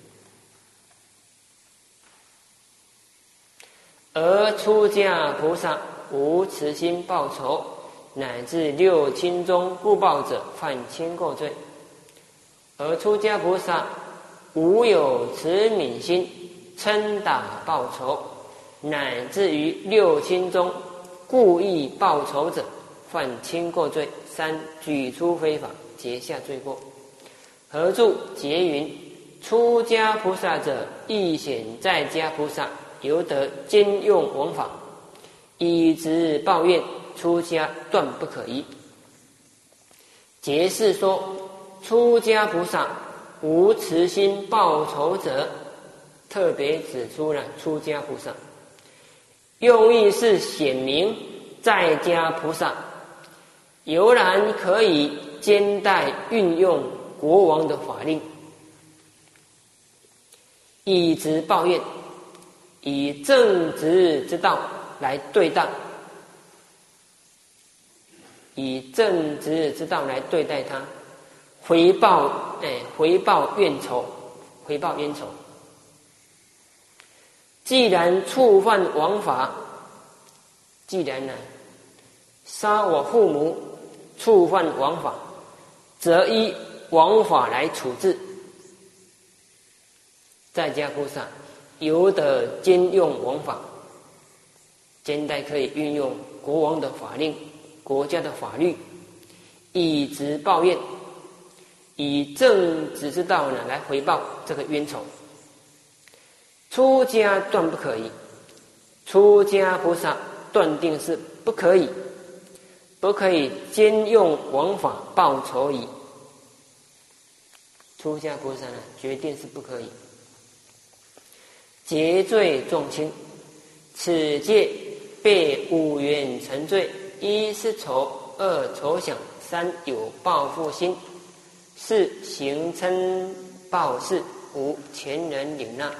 而出家菩萨无慈心报仇，乃至六亲中故报者，犯千垢罪。而出家菩萨无有慈悯心，嗔打报仇，乃至于六亲中故意报仇者，犯轻过罪。三、举出非法，结下罪过。何注结云：出家菩萨者，亦显在家菩萨，犹得兼用王法，以直报怨，出家断不可依。解释说，出家菩萨无慈心报仇者，特别指出了出家菩萨，用意是显明在家菩萨犹然可以兼带运用国王的法令，以直报怨，以正直之道来对待，以正直之道来对待他，回报冤仇，回报冤仇。既然触犯王法，既然呢杀我父母，触犯王法，则依王法来处置。在家菩萨犹得兼用王法，兼带可以运用国王的法令、国家的法律，以直报怨，以正直之道呢来回报这个冤仇。出家断不可以，出家菩萨断定是不可以，不可以兼用王法报仇矣。出家菩萨呢，决定是不可以。结罪重轻，此戒被五缘成罪：一是仇，二仇想，三有报复心，四行嗔报事，五前人领纳。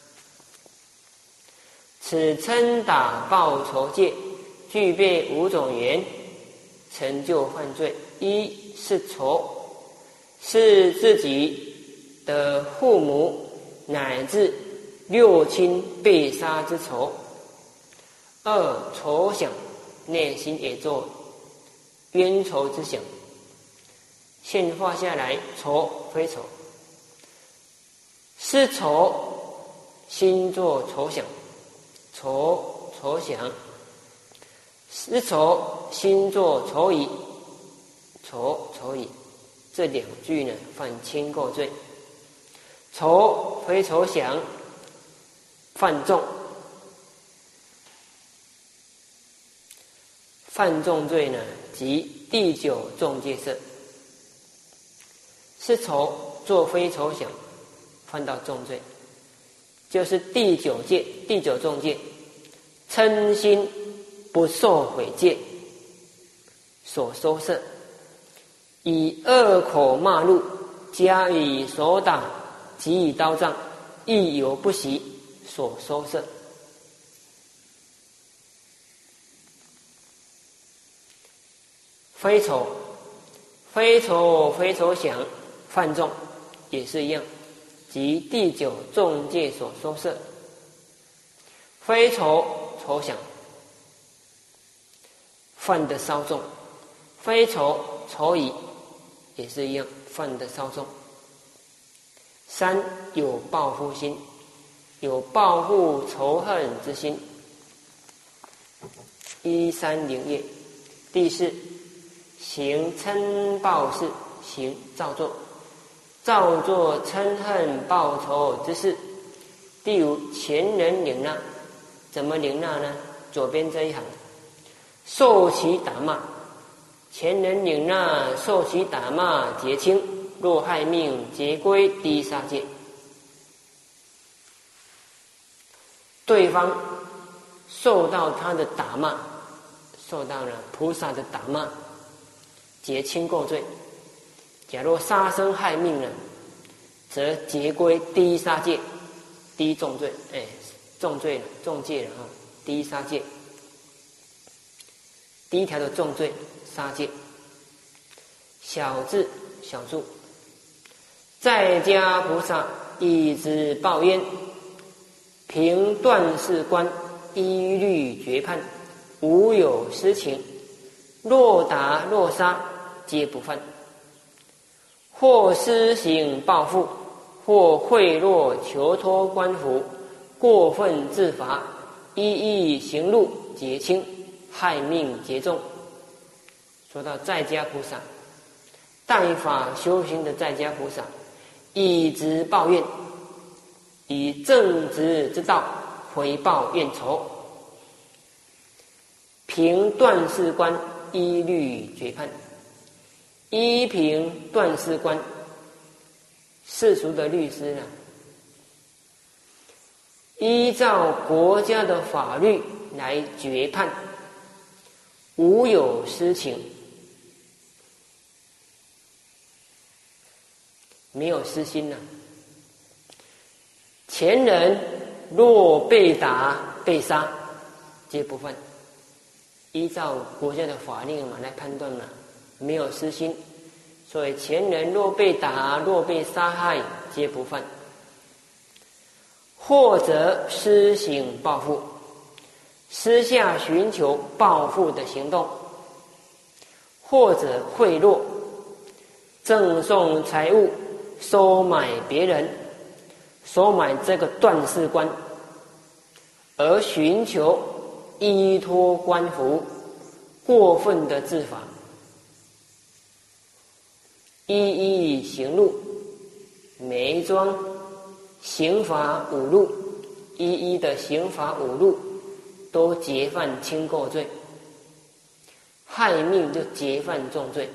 此嗔打报仇戒具备五种缘，成就犯罪。一是仇，是自己的父母乃至六亲被杀之仇； 二愁想，内心也作冤仇之想。现画下来，愁非愁，是愁心作愁想，愁想，是愁心作愁疑，愁疑。这两句呢，犯轻垢罪。愁非愁想，犯重。犯重罪呢，即第九重戒色。是愁作非愁想，犯到重罪，就是第九戒、第九重戒，嗔心不受毁戒所收摄，以恶口骂怒，加以手打，及以刀杖，亦有不习所收摄。非愁非愁想，犯重也是一样，即第九重戒所收摄。非愁想，犯得稍重；非愁疑也是一样，犯得稍重。三有报复心，有报复仇恨之心。130页，第四，行嗔报事，行造作嗔恨报仇之事。第五，前人领纳，怎么领纳呢？左边这一行，受其打骂，前人领纳，受其打骂，结轻，若害命，结归第杀戒。对方受到他的打骂，受到了菩萨的打骂，结轻垢罪。假若杀生害命呢，则结归第一杀戒，第一重罪，重罪了，重戒了啊！第一杀戒，第一条的重罪杀戒。小智小数，在家菩萨一直报焉，凭断事观，依律决判，无有私情，若打若杀，皆不犯。或施行报复，或贿赂求托官府，过分自罚，一一行路，结轻，害命结重。说到在家菩萨，代法修行的在家菩萨，一直抱怨，以正直之道回报怨仇，凭断事观，依律决判。依凭断事观，世俗的律师呢，依照国家的法律来决判，无有私情，没有私心呢。前人若被打被杀，皆不犯。依照国家的法令嘛来判断嘛，没有私心，所以前人若被打若被杀害，皆不犯。或者施行报复，私下寻求报复的行动，或者贿赂，赠送财物，收买别人，收买这个断事观，而寻求依托官府，过分的治法，一一行路，每一桩刑法五路，一一的刑法五路都结犯轻垢罪，害命就结犯重罪。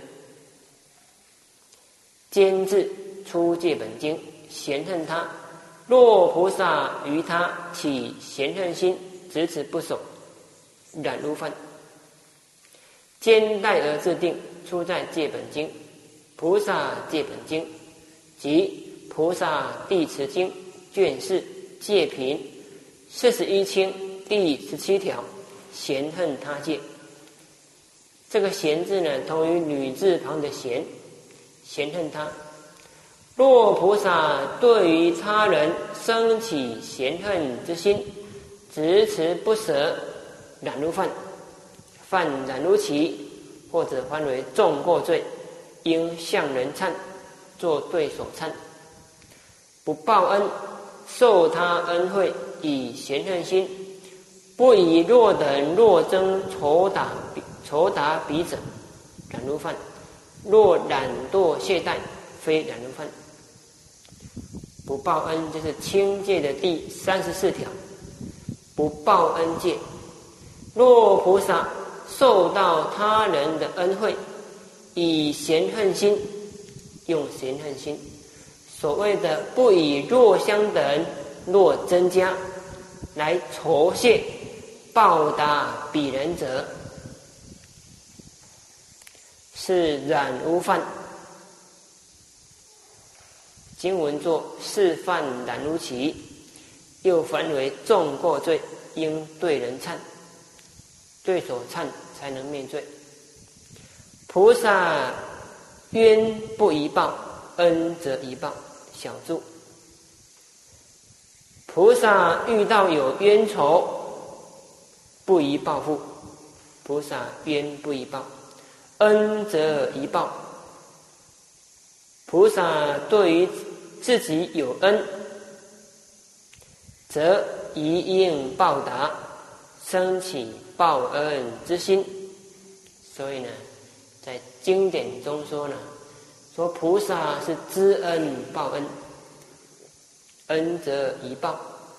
坚持出戒本经，嫌恨他，若菩萨于他起嫌恨心，执此不守，染入犯。兼代而制定，出在戒本经、菩萨戒本经及菩萨地持经卷4戒品41清第17条，嫌恨他戒。这个嫌字呢，同于女字旁的嫌，嫌恨他。若菩萨对于他人生起嫌恨之心，执持不舍， 染污犯，犯染污期，或者翻为重过罪，应向人忏，作对手忏。不报恩，受他恩惠，以嫌恨心，不以若等若争酬答彼者，染污犯。若懒惰懈怠，非染污犯。不报恩就是清戒的第34条，不报恩戒。若菩萨受到他人的恩惠，以嫌恨心，用嫌恨心，所谓的不以弱相等若增加来酬谢报答彼人者，是染污犯。经文作是犯染污期，又分为重过罪，应对人忏，对手忏才能灭罪。菩萨冤不宜报，恩则宜报。小注：菩萨遇到有冤仇，不宜报复。菩萨冤不宜报，恩则宜报。菩萨对于自己有恩，则一应报答，生起报恩之心。所以呢，在经典中说菩萨是知恩报恩，恩则宜报。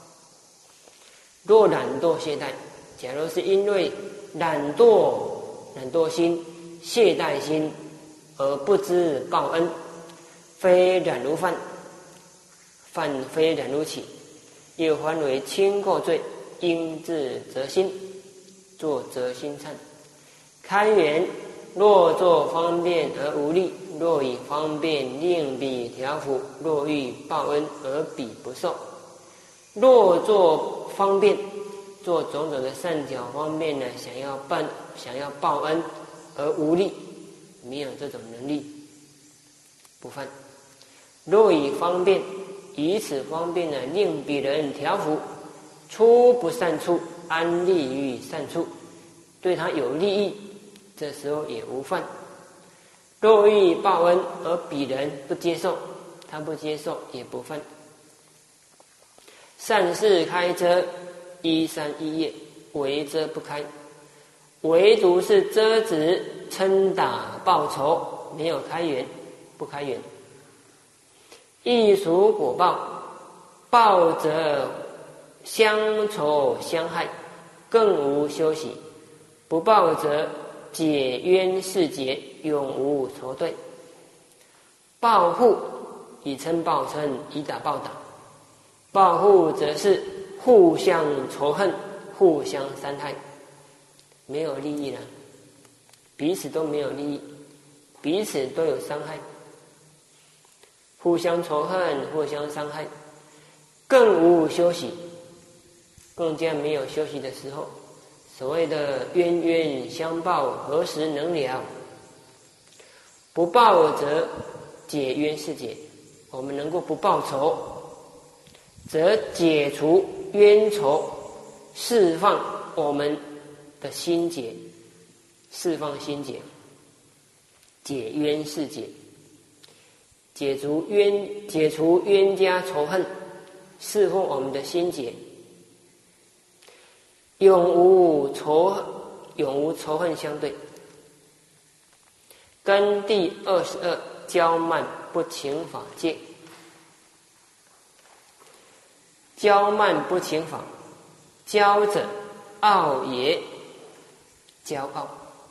若懒惰懈怠，假如是因为懒惰心、懈怠心而不知报恩，非染污犯，犯非染污起，又分为轻过罪，应自责心，作责心忏。开源：若作方便而无力，若以方便令彼调伏，若欲报恩而彼不受。若作方便，做种种的善巧方便呢，想要报恩而无力，没有这种能力，不犯。若以方便，以此方便呢，令彼人调伏，出不善处，安立于善处，对他有利益，这时候也无犯。若欲报恩而彼人不接受，他不接受也不犯。善事开遮，依三依业，为遮不开，唯独是遮止嗔打报仇，没有开源，不开源。亦属果报，报则相仇相害，更无休息；不报则解冤释结，永无仇对。报护以嗔报嗔，以打报打。报护则是互相仇恨，互相伤害，没有利益了，彼此都没有利益，彼此都有伤害，互相仇恨，互相伤害，更无休息，更加没有休息的时候。所谓的冤冤相报，何时能了？不报则解冤释结，我们能够不报仇，则解除冤仇，释放我们的心结，释放心结，解冤释结，解除冤家仇恨，释放我们的心结，永无仇恨相对。根第22，骄慢不勤法戒。骄慢不勤法，骄者傲也，骄傲。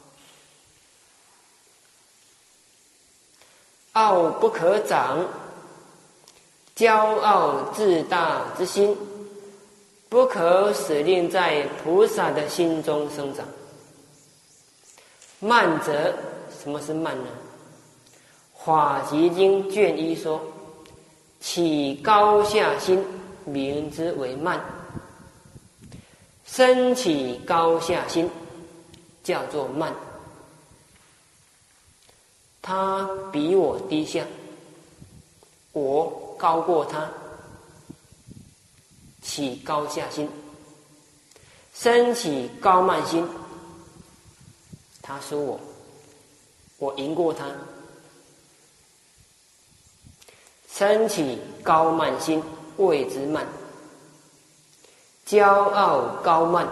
傲不可长，骄傲自大之心，不可使令在菩萨的心中生长。慢者，什么是慢呢？法集经卷1说，起高下心，名之为慢。升起高下心，叫做慢。他比我低下，我高过他，起高下心。 升起高慢心，他输我，我赢过他。升起高慢心，谓之慢。骄傲高慢，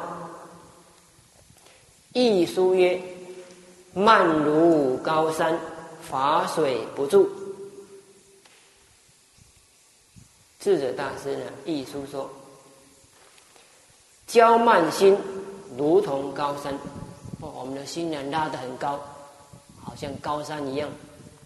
亦书曰：慢如高山，法水不住。智者大师呢，亦书说，骄慢心如同高山。我们的心呢拉得很高，好像高山一样。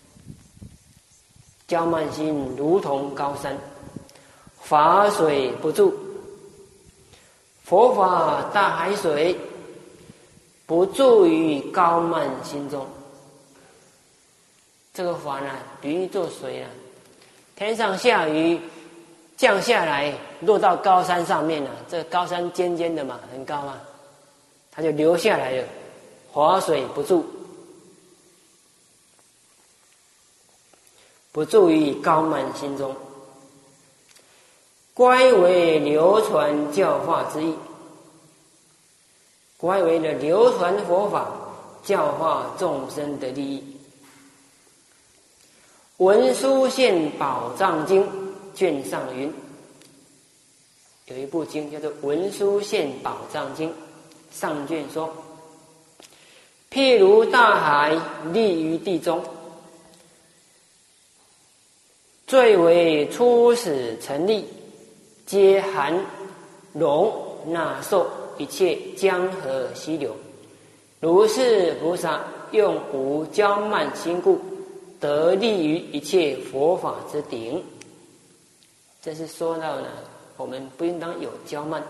骄慢心如同高山，法水不住。佛法大海水，不住于高慢心中。这个法呢，比喻做水啊，天上下雨，降下来落到高山上面了，这个高山尖尖的嘛，很高嘛，它就流下来了，滑水不住，不住于高慢心中。乖为流传教化之意，乖为了流传佛法，教化众生的利益。文殊宪宝藏经卷上云，有一部经叫做《文殊宪宝藏经》，上卷说：譬如大海立于地中，最为初始成立，皆含容纳受一切江河溪流。如是菩萨用无骄慢心故，得利于一切佛法之顶。这是说到呢，我们不应当有骄慢。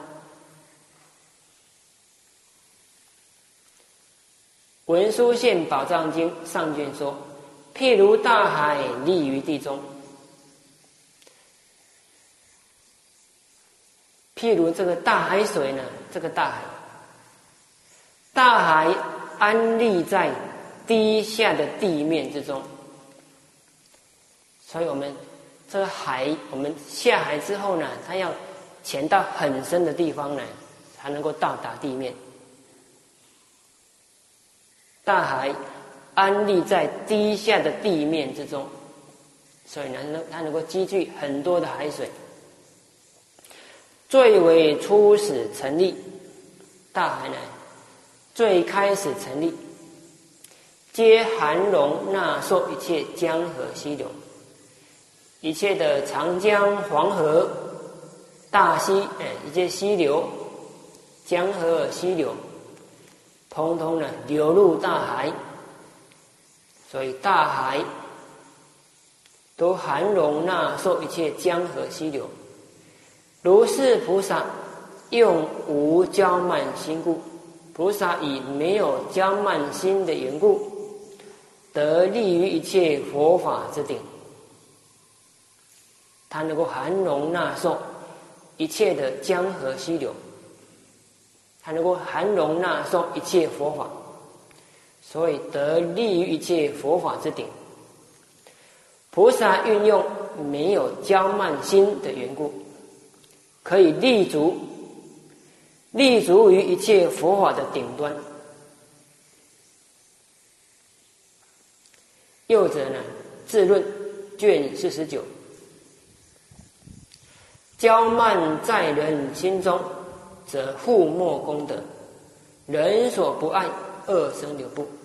文殊宪宝藏经上卷说：譬如大海立于地中。譬如这个大海水呢，这个大海安立在低下的地面之中，所以我们这个海，我们下海之后呢，它要潜到很深的地方呢，才能够到达地面。大海安立在低下的地面之中，所以呢，它能够积聚很多的海水。最为初始成立，大海呢，最开始成立，皆含容纳受一切江河溪流，一切的长江、黄河、大溪，一切溪流、江河溪流，通通呢流入大海，所以大海都含容纳受一切江河溪流。如是菩萨用无骄慢心故，菩萨以没有骄慢心的缘故，得利于一切佛法之顶。它能够含容纳受一切的江河溪流，它能够含容纳受一切佛法，所以得利于一切佛法之顶。菩萨运用没有骄慢心的缘故，可以立足于一切佛法的顶端。右者呢，智论卷49，骄慢在人心中，则护没功德，人所不爱，恶生流布。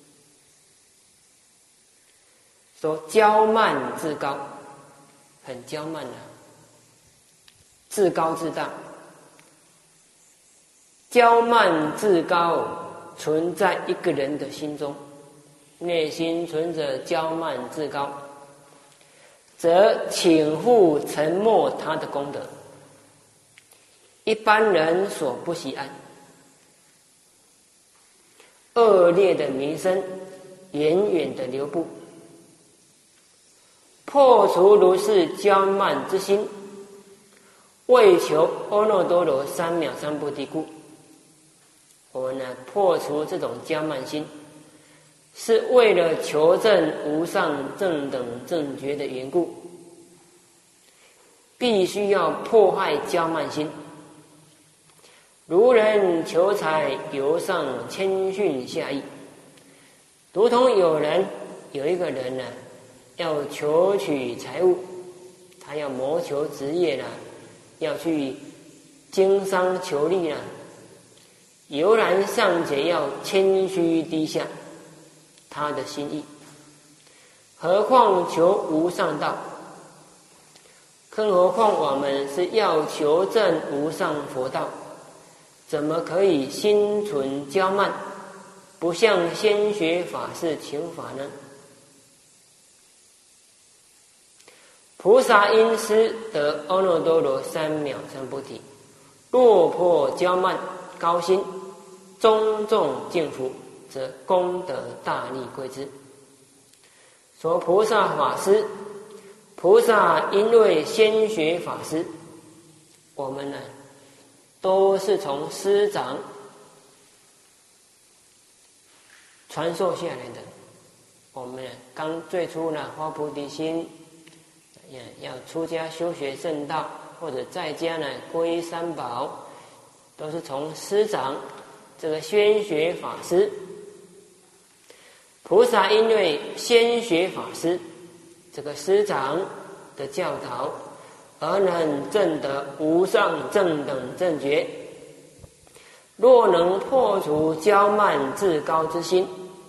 说骄慢自高，很骄慢啊，自高自大。骄慢自高存在一个人的心中，内心存着骄慢自高，则倾覆沉没他的功德，一般人所不喜爱。恶劣的名声远远的流布，破除如是骄慢之心，为求阿耨多罗三藐三菩提故。我们呢，破除这种骄慢心，是为了求证无上正等正觉的缘故，必须要破坏骄慢心。 如人求财，由上谦逊下义，如同有一个人呢，要求取财物，他要谋求职业呢，要去经商求利呢，悠然尚且要谦虚低下他的心意，何况求无上道？更何况我们是要求证无上佛道，怎么可以心存骄慢，不向先学法师请法呢？菩萨因思得阿耨多罗三藐三菩提，落魄骄慢高心，种种敬福，则功德大利归之。说菩萨法师，菩萨因为先学法师，我们呢都是从师长传授下来的。我们刚最初呢发菩提心，要出家修学正道，或者在家呢皈依三宝，都是从师长这个先学法师。菩萨因为先学法师这个师长的教导，而能证得无上正等正觉。若能破除骄慢自高之心，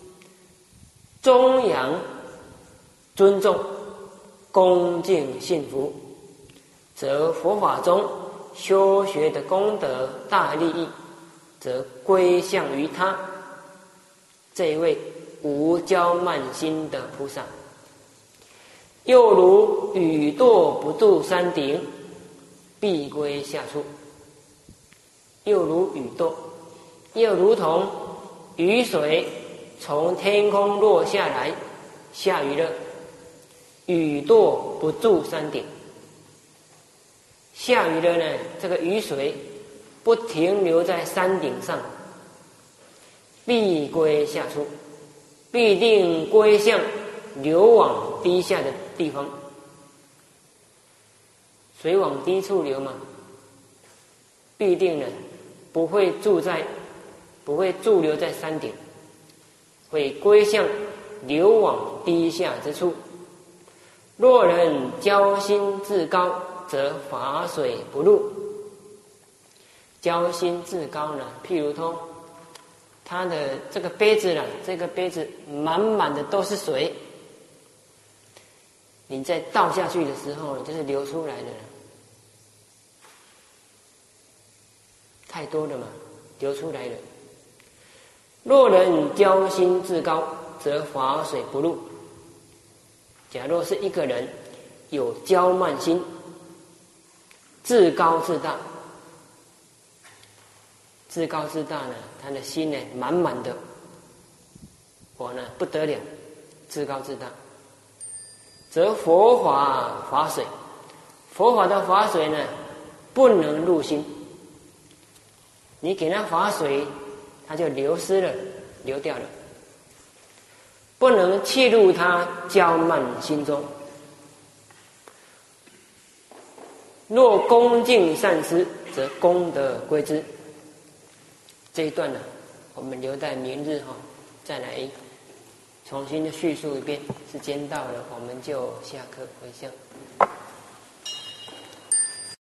忠扬尊重恭敬信服，则佛法中修学的功德大利益，则归向于他这一位无骄慢心的菩萨。又如雨堕不住山顶，必归下处。又如雨堕，又如同雨水从天空落下来，下雨了，雨堕不住山顶。下雨了呢，这个雨水不停留在山顶上，必归下处，必定归向流往低下的地方。水往低处流嘛，必定呢不会驻留在山顶，会归向流往低下之处。若人骄心自高，则法水不入。骄心自高呢，譬如说他的这个杯子呢，这个杯子满满的都是水，你再倒下去的时候呢，就是流出来的了，太多了嘛，流出来了。若人骄心自高，则法水不入。假若是一个人有骄慢心，自高自大，自高自大呢，他的心呢满满的，我呢不得了，自高自大，则佛法法水，佛法的法水呢不能入心。你给他法水，他就流失了，流掉了，不能契入他骄慢心中。若恭敬善施，则功德归之。这一段呢，我们留待明日再来重新的叙述一遍。时间到了，我们就下课回向。